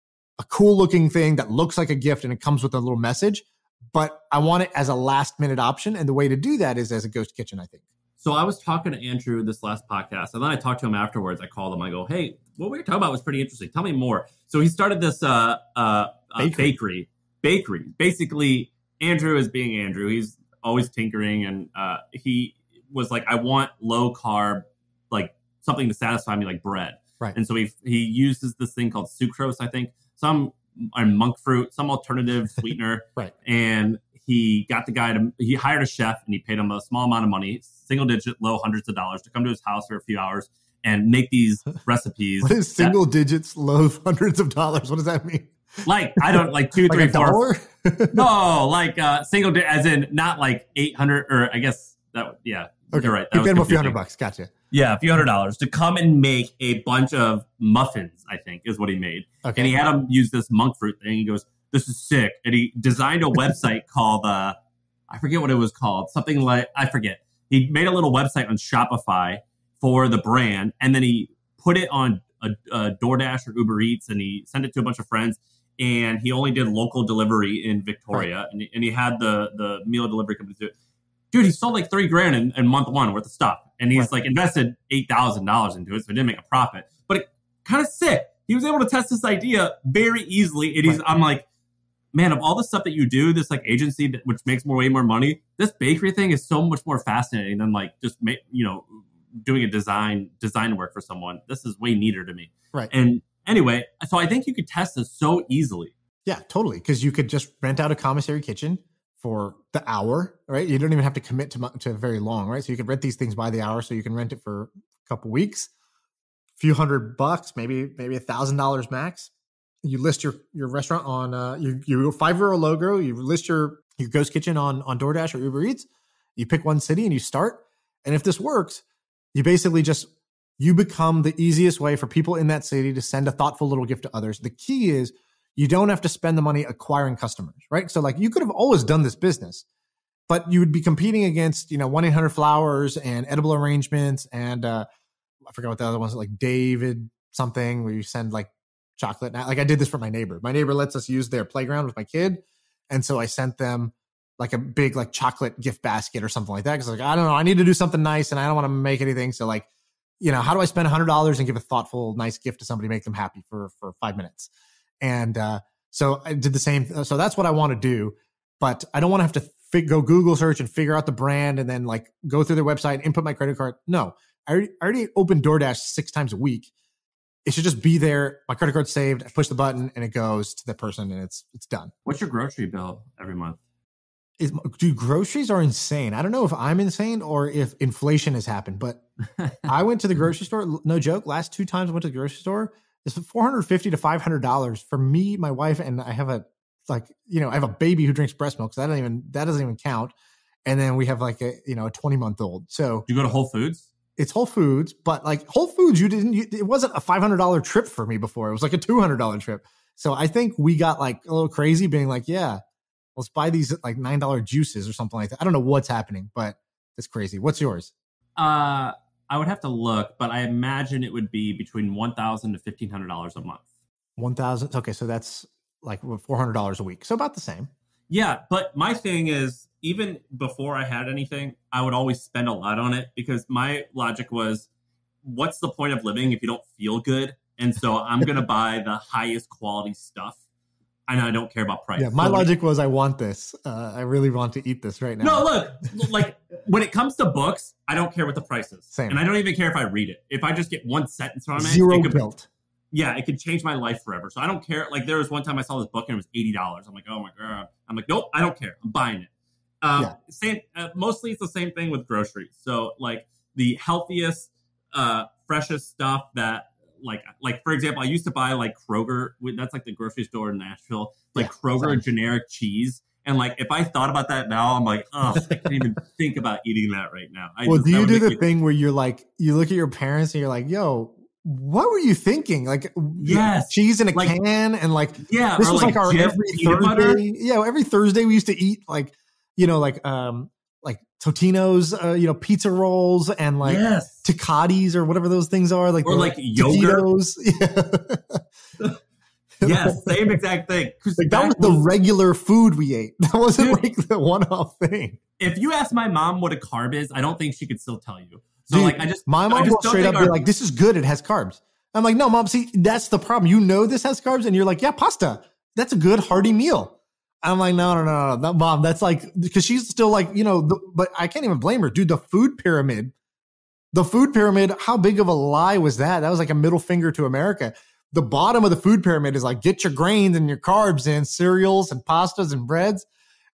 a cool looking thing that looks like a gift and it comes with a little message, but I want it as a last minute option. And the way to do that is as a ghost kitchen, I think. So I was talking to Andrew this last podcast and then I talked to him afterwards. I called him. I go, hey, what we were talking about was pretty interesting. Tell me more. So he started this uh, uh, uh, bakery. bakery. Bakery. Basically, Andrew is being Andrew. He's always tinkering. And uh, he was like, I want low carb, like something to satisfy me like bread. Right. And so he he uses this thing called sucrose, I think, some are monk fruit, some alternative sweetener. Right. And he got the guy to, he hired a chef and he paid him a small amount of money, single digit, low hundreds of dollars to come to his house for a few hours and make these recipes. What is single that, digits, low hundreds of dollars? What does that mean? Like, I don't, like two, like three, a four. dollar? No, like uh, single digit, as in not like eight hundred, or I guess that, yeah. Okay, you're right. You paid him a few hundred bucks. Gotcha. Yeah, a few hundred dollars to come and make a bunch of muffins, I think, is what he made. Okay. And he had him use this monk fruit thing. He goes, this is sick. And he designed a website called, uh, I forget what it was called. Something like, I forget. He made a little website on Shopify for the brand. And then he put it on a, a DoorDash or Uber Eats. And he sent it to a bunch of friends. And he only did local delivery in Victoria. Right. And, and he had the, the meal delivery company do it. Dude, he sold like three grand in, in month one worth of stuff. And he's right. like invested eight thousand dollars into it. So he didn't make a profit. But it kind of sick. He was able to test this idea very easily. And he's, right. I'm like, man, of all the stuff that you do, this like agency that, which makes more way more money, this bakery thing is so much more fascinating than like just make, you know, doing a design design work for someone. This is way neater to me. Right. And anyway, so I think you could test this so easily. Yeah, totally. Because you could just rent out a commissary kitchen for the hour, right? You don't even have to commit to to very long, right? So you can rent these things by the hour. So you can rent it for a couple weeks, a few hundred bucks, maybe maybe a thousand dollars max. You list your your restaurant on uh, you you five euro logo. You list your your ghost kitchen on on DoorDash or Uber Eats. You pick one city and you start. And if this works, you basically just you become the easiest way for people in that city to send a thoughtful little gift to others. The key is you don't have to spend the money acquiring customers, right? So like you could have always done this business, but you would be competing against, you know, one eight hundred flowers and Edible Arrangements. And uh, I forgot what the other ones are, like David something, where you send like chocolate. Like I did this for my neighbor. My neighbor lets us use their playground with my kid. And so I sent them like a big like chocolate gift basket or something like that. Cause like, I don't know, I need to do something nice and I don't want to make anything. So like, you know, how do I spend a hundred dollars and give a thoughtful, nice gift to somebody, make them happy for, for five minutes? And uh, so I did the same. So that's what I want to do. But I don't want to have to fig- go Google search and figure out the brand and then like go through their website, input my credit card. No, I already, I already open DoorDash six times a week. It should just be there. My credit card's saved. I push the button and it goes to the person and it's it's done. What's your grocery bill every month? Is, dude, groceries are insane. I don't know if I'm insane or if inflation has happened, but I went to the grocery store. No joke. Last two times I went to the grocery store, it's four hundred fifty to five hundred dollars for me, my wife, and I have a like you know I have a baby who drinks breast milk, so that doesn't even that doesn't even count. And then we have like a you know a twenty month old. So do you go to Whole Foods? It's Whole Foods, but like Whole Foods, you didn't. You, it wasn't a five hundred dollar trip for me before. It was like a two hundred dollar trip. So I think we got like a little crazy, being like, yeah, let's buy these like nine dollar juices or something like that. I don't know what's happening, but it's crazy. What's yours? Uh, I would have to look, but I imagine it would be between one thousand to fifteen hundred dollars a month. One thousand. Okay, so that's like four hundred dollars a week. So about the same. Yeah, but my thing is, even before I had anything, I would always spend a lot on it because my logic was, what's the point of living if you don't feel good? And so I'm going to buy the highest quality stuff. And I don't care about price. Yeah, my so logic was I want this. Uh, I really want to eat this right now. No, look, like when it comes to books, I don't care what the price is. Same. And I don't even care if I read it. If I just get one sentence from it. Zero it could, guilt. Yeah, it could change my life forever. So I don't care. Like there was one time I saw this book and it was eighty dollars. I'm like, oh my God. I'm like, nope, I don't care. I'm buying it. Um, yeah. Same, uh, mostly it's the same thing with groceries. So like the healthiest, uh, freshest stuff that like, like for example, I used to buy like Kroger. That's like the grocery store in Nashville, like yeah, Kroger exactly. generic cheese. And like, if I thought about that now, I'm like, oh, I can't even think about eating that right now. I well, just, do you do the me- thing where you're like, you look at your parents and you're like, yo, what were you thinking? Like, yes, cheese in a like, can and like, yeah, this was like, like our Jif every peanut Thursday. butter. Yeah, every Thursday we used to eat like, you know, like, um, like Totino's, uh, you know, pizza rolls and like yes. Tecattis or whatever those things are, like or like yogurt. Yeah. Yes, same exact thing. Like that was the regular food we ate. That wasn't dude, like the one-off thing. If you ask my mom what a carb is, I don't think she could still tell you. So dude, like, I just my mom just will straight up our- be like, "This is good. It has carbs." I'm like, "No, mom. See, that's the problem. You know this has carbs, and you're like, yeah, pasta. That's a good hearty meal." I'm like, no, no, no, no, no, mom. That's like because she's still like, you know, the, but I can't even blame her, dude. The food pyramid, the food pyramid. How big of a lie was that? That was like a middle finger to America. The bottom of the food pyramid is like, get your grains and your carbs in, cereals and pastas and breads.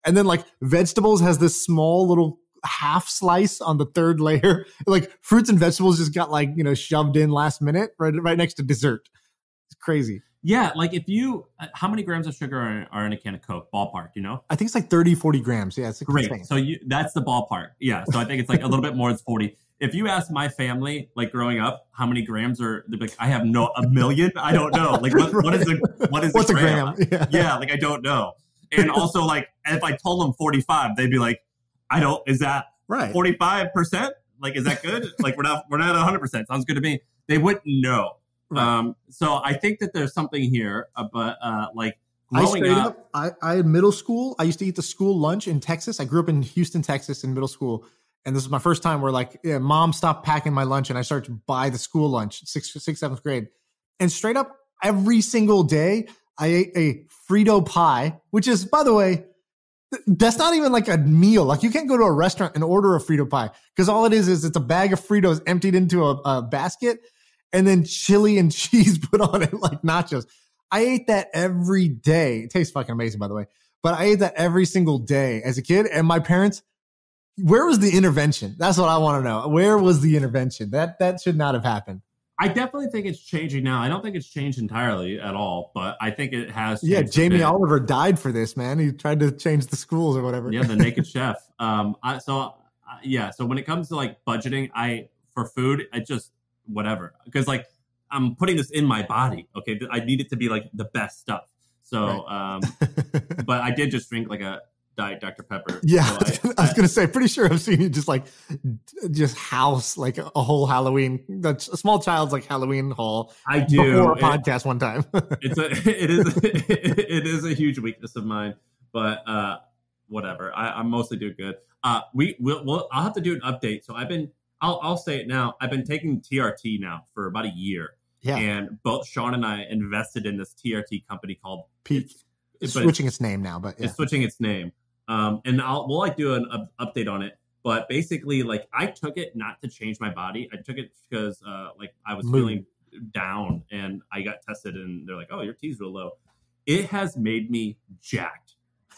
And then like vegetables has this small little half slice on the third layer. Like fruits and vegetables just got like, you know, shoved in last minute right, right next to dessert. It's crazy. Yeah. Like if you, how many grams of sugar are, are in a can of Coke? Ballpark, you know? I think it's like thirty, forty grams. Yeah. It's great. Insane. So you, that's the ballpark. Yeah. So I think it's like a little bit more than forty. If you ask my family, like growing up, how many grams are, they're like, I have no, a million? I don't know. Like what, what is a, what is What's a gram? A gram? Yeah. yeah. Like I don't know. And also like, if I told them forty-five, they'd be like, I don't, is that right. forty-five percent? Like, is that good? Like we're not, we're not one hundred percent. Sounds good to me. They wouldn't know. Right. Um, so I think that there's something here, uh, but uh, like growing I up, up I, I had middle school. I used to eat the school lunch in Texas. I grew up in Houston, Texas in middle school. And this was my first time where like, yeah, mom stopped packing my lunch and I started to buy the school lunch, sixth, sixth, seventh grade. And straight up every single day, I ate a Frito pie, which is, by the way, that's not even like a meal. Like you can't go to a restaurant and order a Frito pie because all it is is it's a bag of Fritos emptied into a, a basket and then chili and cheese put on it like nachos. I ate that every day. It tastes fucking amazing, by the way. But I ate that every single day as a kid. And my parents, where was the intervention? That's what I want to know. Where was the intervention? That that should not have happened. I definitely think it's changing now. I don't think it's changed entirely at all, but I think it has changed. Yeah, Jamie Oliver died for this, man. He tried to change the schools or whatever. Yeah, the Naked Chef. Um, I, so uh, yeah, so when it comes to like budgeting, I for food, I just whatever because like I'm putting this in my body. Okay, I need it to be like the best stuff. So, right. um, but I did just drink like a Diet Doctor Pepper. Yeah, so I, I was gonna say, pretty sure I've seen you just like, just house like a, a whole Halloween, a small child's like Halloween haul. I do before a it, podcast one time. it's a, it is, it is a huge weakness of mine, but uh, whatever. I, I mostly do good. Uh, we will. We'll, I'll have to do an update. So I've been, I'll, I'll say it now. I've been taking T R T now for about a year. Yeah, and both Sean and I invested in this T R T company called Peak. It's switching its name now, but yeah. It's switching its name. Um, and I'll, we'll like do an uh, update on it, but basically like I took it not to change my body. I took it because uh, like I was Mood. feeling down and I got tested and they're like, oh, your T's real low. It has made me jacked,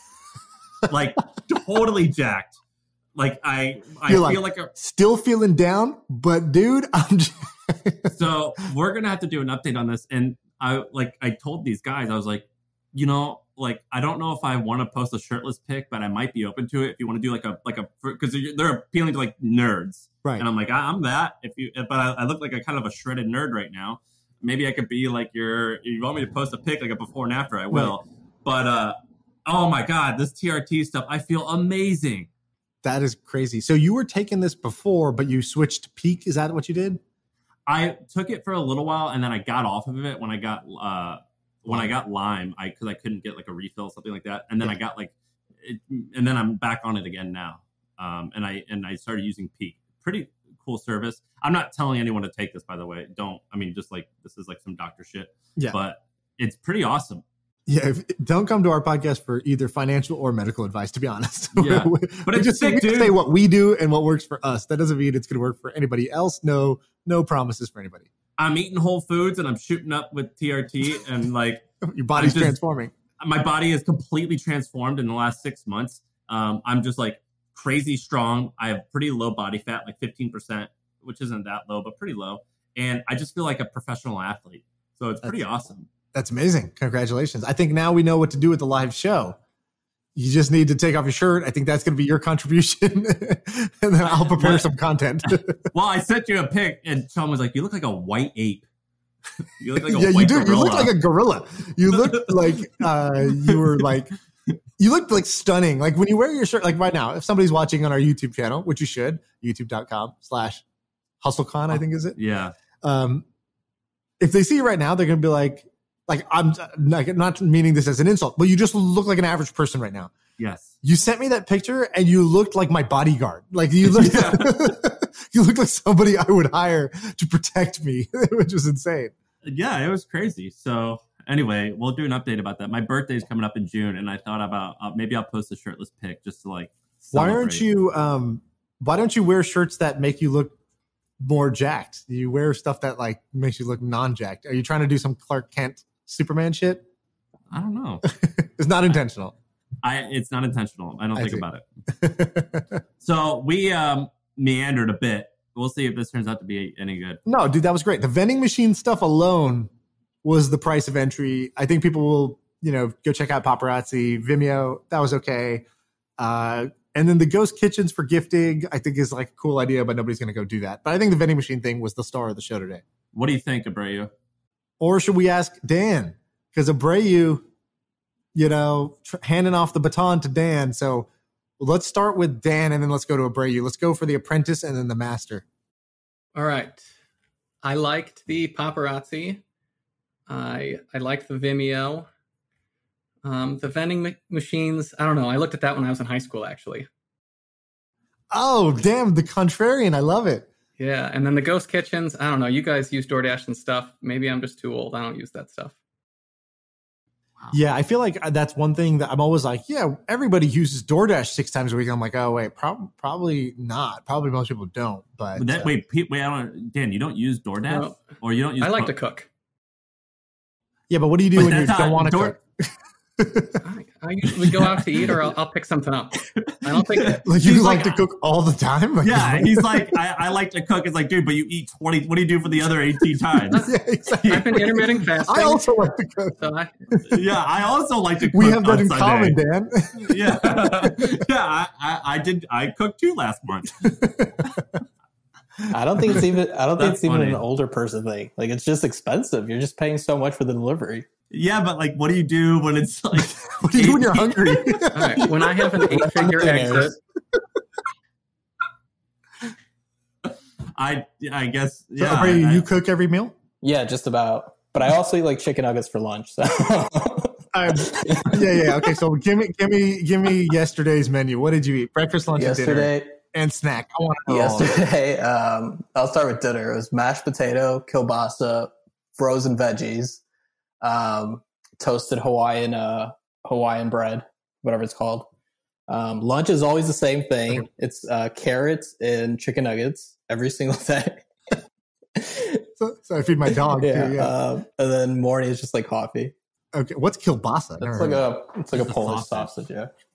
like totally jacked. Like I, I You're feel like, like a, still feeling down, but dude, I'm just so we're going to have to do an update on this. And I like, I told these guys, I was like, you know, like, I don't know if I want to post a shirtless pic, but I might be open to it if you want to do like a, like a, because they're appealing to like nerds. Right. And I'm like, I, I'm that. If you, but I, I look like a kind of a shredded nerd right now. Maybe I could be like your, if you want me to post a pic, like a before and after, I will. Right. But, uh, oh my God, this T R T stuff, I feel amazing. That is crazy. So you were taking this before, but you switched to Peak. Is that what you did? I took it for a little while and then I got off of it when I got, uh, when I got Lyme, I because I couldn't get like a refill, something like that, and then yeah. I got like, it, and then I'm back on it again now, um, and I and I started using Peak. Pretty cool service. I'm not telling anyone to take this, by the way. Don't. I mean, just like this is like some doctor shit. Yeah. But it's pretty awesome. Yeah. If, don't come to our podcast for either financial or medical advice. To be honest. Yeah. we, but it's just sick, we dude. say what we do and what works for us. That doesn't mean it's going to work for anybody else. No. No promises for anybody. I'm eating Whole Foods and I'm shooting up with T R T and like your body's just, transforming. My body is completely transformed in the last six months. Um, I'm just like crazy strong. I have pretty low body fat, like fifteen percent, which isn't that low, but pretty low. And I just feel like a professional athlete. So it's pretty that's, awesome. That's amazing. Congratulations. I think now we know what to do with the live show. You just need to take off your shirt. I think that's going to be your contribution. And then I'll prepare some content. Well, I sent you a pic and Sean was like, you look like a white ape. You look like a yeah, white you do. gorilla. You look like a gorilla. You look like uh, you were like, you look like stunning. Like when you wear your shirt, like right now, if somebody's watching on our YouTube channel, which you should, youtube.com slash HustleCon, I think is it? Yeah. Um, if they see you right now, they're going to be like, Like I'm like, not meaning this as an insult, but you just look like an average person right now. Yes. You sent me that picture and you looked like my bodyguard. Like you looked, yeah. You look like somebody I would hire to protect me, which was insane. Yeah, it was crazy. So anyway, we'll do an update about that. My birthday's coming up in June, and I thought about uh, maybe I'll post a shirtless pic just to like. Why aren't you? Um, why don't you wear shirts that make you look more jacked? You wear stuff that like makes you look non-jacked. Are you trying to do some Clark Kent Superman shit? I don't know. It's not intentional. I it's not intentional. I don't I think see. about it. So we um, meandered a bit. We'll see if this turns out to be any good. No, dude, that was great. The vending machine stuff alone was the price of entry. I think people will, you know, go check out Paparazzi, Vimeo. That was okay. Uh, and then the ghost kitchens for gifting, I think is like a cool idea, but nobody's going to go do that. But I think the vending machine thing was the star of the show today. What do you think, Abreu? Or should we ask Dan? Because Abreu, you know, tr- handing off the baton to Dan. So let's start with Dan and then let's go to Abreu. Let's go for the apprentice and then the master. All right. I liked the Paparazzi. I I liked the Vimeo. Um, the vending ma- machines, I don't know. I looked at that when I was in high school, actually. Oh, damn, the contrarian. I love it. Yeah, and then the ghost kitchens, I don't know. You guys use DoorDash and stuff. Maybe I'm just too old. I don't use that stuff. Yeah, I feel like that's one thing that I'm always like, yeah, everybody uses DoorDash six times a week. I'm like, oh, wait, prob- probably not. Probably most people don't. But But that, uh, wait, Pete, wait, I don't. Dan, you don't use DoorDash, No. or you don't use. I like Cook? to cook. yeah, but what do you do Wait, when you that's don't not want to Door- cook? I, I usually go out to eat or I'll, I'll pick something up. I don't think that, Like you He's like, like- to cook all the time? Like, Yeah, he's like, I, I like to cook. It's like, dude, but you eat twenty. What do you do for the other eighteen times? yeah, exactly. I've been intermittent fasting. I also like to cook. so I, Yeah, I also like to cook. We have that on in Sunday. common, Dan. Yeah, yeah, I, I, I did. I cooked too last month. I don't think it's even. I don't think That's it's even funny. an older person thing. Like it's just expensive. You're just paying so much for the delivery. Yeah, but like, what do you do when it's like? What do you do when you're hungry? all right, when I have an eight-figure exit, I I guess So, yeah. Brady, I- you cook every meal? Yeah, just about. But I also eat like chicken nuggets for lunch. So Um, yeah, yeah. Okay, so give me, give me, give me yesterday's menu. What did you eat? Breakfast, lunch, and dinner, yesterday, and snack. I want to know all of it. yesterday, um, I'll start with dinner. It was mashed potato, kielbasa, frozen veggies, um, toasted Hawaiian uh, Hawaiian bread, whatever it's called. Um, lunch is always the same thing. It's uh, carrots and chicken nuggets every single day. So, so I feed my dog yeah, too. Yeah. Um, and then morning is just like coffee. Okay, what's kielbasa? Never It's like heard of a it's like a It's a Polish sausage. sausage. Yeah. it.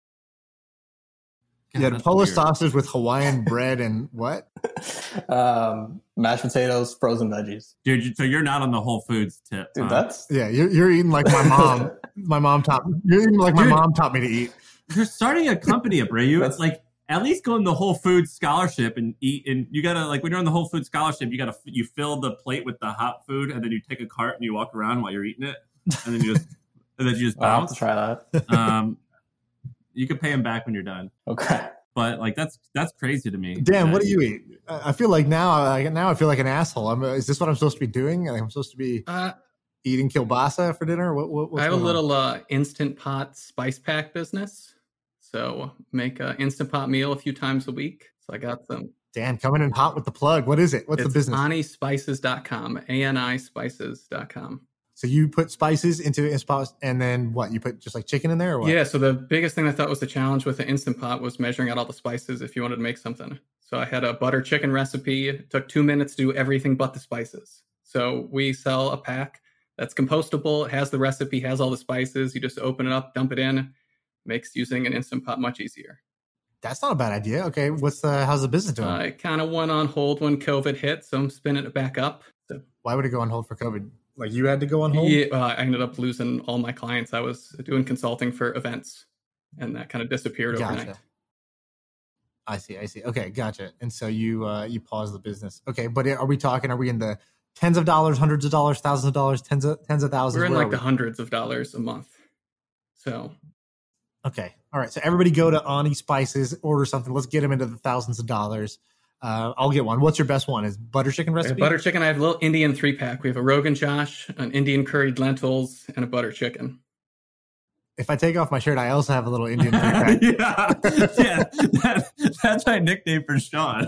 God, You had that's Polish weird. sausage with Hawaiian bread and what? Um, mashed potatoes, frozen veggies. dude. you- So you're not on the Whole Foods tip, Dude, huh? that's Yeah, you're, you're eating like my mom. my mom taught. You're eating like my Dude. mom taught me to eat. You're starting a company, Abreu. That's- It's like at least go in the Whole Foods scholarship and eat. And you gotta like when you're on the Whole Foods scholarship, you gotta you fill the plate with the hot food, and then you take a cart and you walk around while you're eating it, and then you just and then you just I'll have to bounce. try that. Um, you could pay them back when you're done, Okay. but like that's that's crazy to me. Dan, what that do you eat? I I feel like now, I now I feel like an asshole. I'm, is this what I'm supposed to be doing? Like I'm supposed to be uh, eating kielbasa for dinner? What, what, what's I have a going on? little uh, Instant Pot spice pack business. So make an Instant Pot meal a few times a week. So I got some. Dan coming in hot with the plug. What is it? What's it's the business? ani spices dot com, A N I spices dot com. So you put spices into Instant Pot, and then what? You put just like chicken in there, or what? Yeah, so the biggest thing I thought was the challenge with the Instant Pot was measuring out all the spices if you wanted to make something. So I had a butter chicken recipe. It took two minutes to do everything but the spices. So we sell a pack that's compostable. It has the recipe, has all the spices. You just open it up, dump it in. Makes using an Instant Pot much easier. That's not a bad idea. Okay, what's the how's the business doing? Uh, it kind of went on hold when COVID hit, so I'm spinning it back up. So Why would it go on hold for COVID? Like you had to go on hold? yeah, uh, I ended up losing all my clients. I was doing consulting for events, and that kind of disappeared Gotcha. overnight. I see. I see. Okay, gotcha. And so you uh, you pause the business. Okay, but are we talking? Are we in the tens of dollars, hundreds of dollars, thousands of dollars, tens of tens of thousands? We're in Where like are the we? hundreds of dollars a month. So Okay. All right. So everybody go to Ani Spices, order something. Let's get them into the thousands of dollars. Uh, I'll get one. What's your best one? Is butter chicken we have recipe? butter chicken. I have a little Indian three pack. We have a Rogan Josh, an Indian curried lentils, and a butter chicken. If I take off my shirt, I also have a little Indian three pack. yeah, yeah. That, that's my nickname for Sean.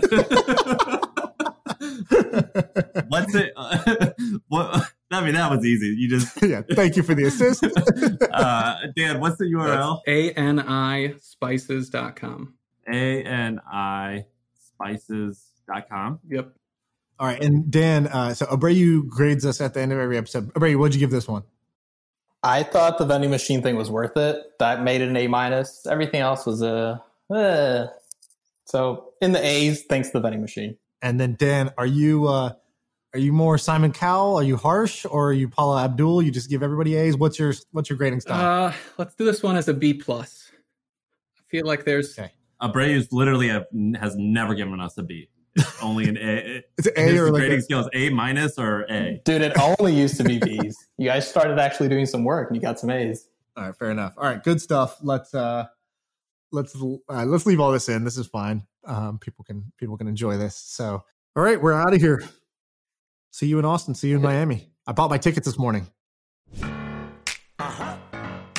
What's it? Uh, what? I mean, that was easy. You just, Yeah. Thank you for the assist. uh, Dan. What's the U R L? A N I spices dot com. A N I spices dot com. Yep. All right. And Dan, uh, so Abreu grades us at the end of every episode. Abreu, what'd you give this one? I thought the vending machine thing was worth it. That made it an A minus. Everything else was a. Uh, so in the A's, thanks to the vending machine. And then Dan, are you uh, are you more Simon Cowell? Are you harsh, or are you Paula Abdul? You just give everybody A's. What's your what's your grading style? Uh, let's do this one as a B plus. I feel like there's okay. Abreu's literally have, has never given us a B. It's only an A. It's A His or like grading a, scale is A minus or A. Dude, it only used to be B's. You guys started actually doing some work and you got some A's. All right, fair enough. All right, good stuff. Let's uh, let's uh, let's leave all this in. This is fine. Um, people can people can enjoy this. So, all right, we're out of here. See you in Austin. See you in Miami. I bought my tickets this morning. Uh-huh.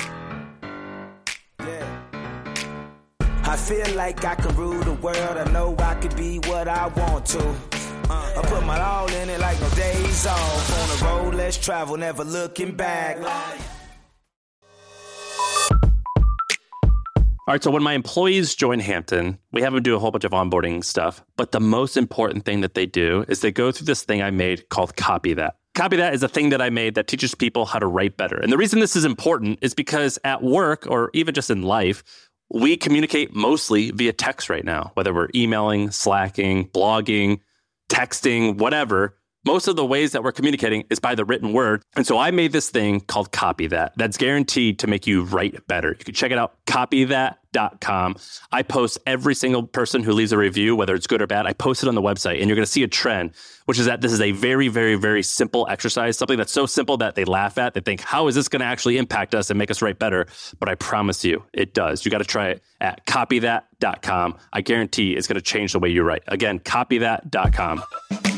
Yeah. I feel like I can rule the world. I know I can be what I want to. Uh, I put my all in it like no days off. On the road, let's travel, never looking back. All right, so when my employees join Hampton, we have them do a whole bunch of onboarding stuff. But the most important thing that they do is they go through this thing I made called Copy That. Copy That is a thing that I made that teaches people how to write better. And the reason this is important is because at work or even just in life, we communicate mostly via text right now, whether we're emailing, slacking, blogging, texting, whatever. Most of the ways that we're communicating is by the written word. And so I made this thing called Copy That that's guaranteed to make you write better. You can check it out, copy that dot com. I post every single person who leaves a review, whether it's good or bad. I post it on the website, and you're going to see a trend, which is that this is a very, very, very simple exercise, something that's so simple that they laugh at. They think, how is this going to actually impact us and make us write better? But I promise you, it does. You got to try it at copy that dot com. I guarantee it's going to change the way you write. Again, copy that dot com.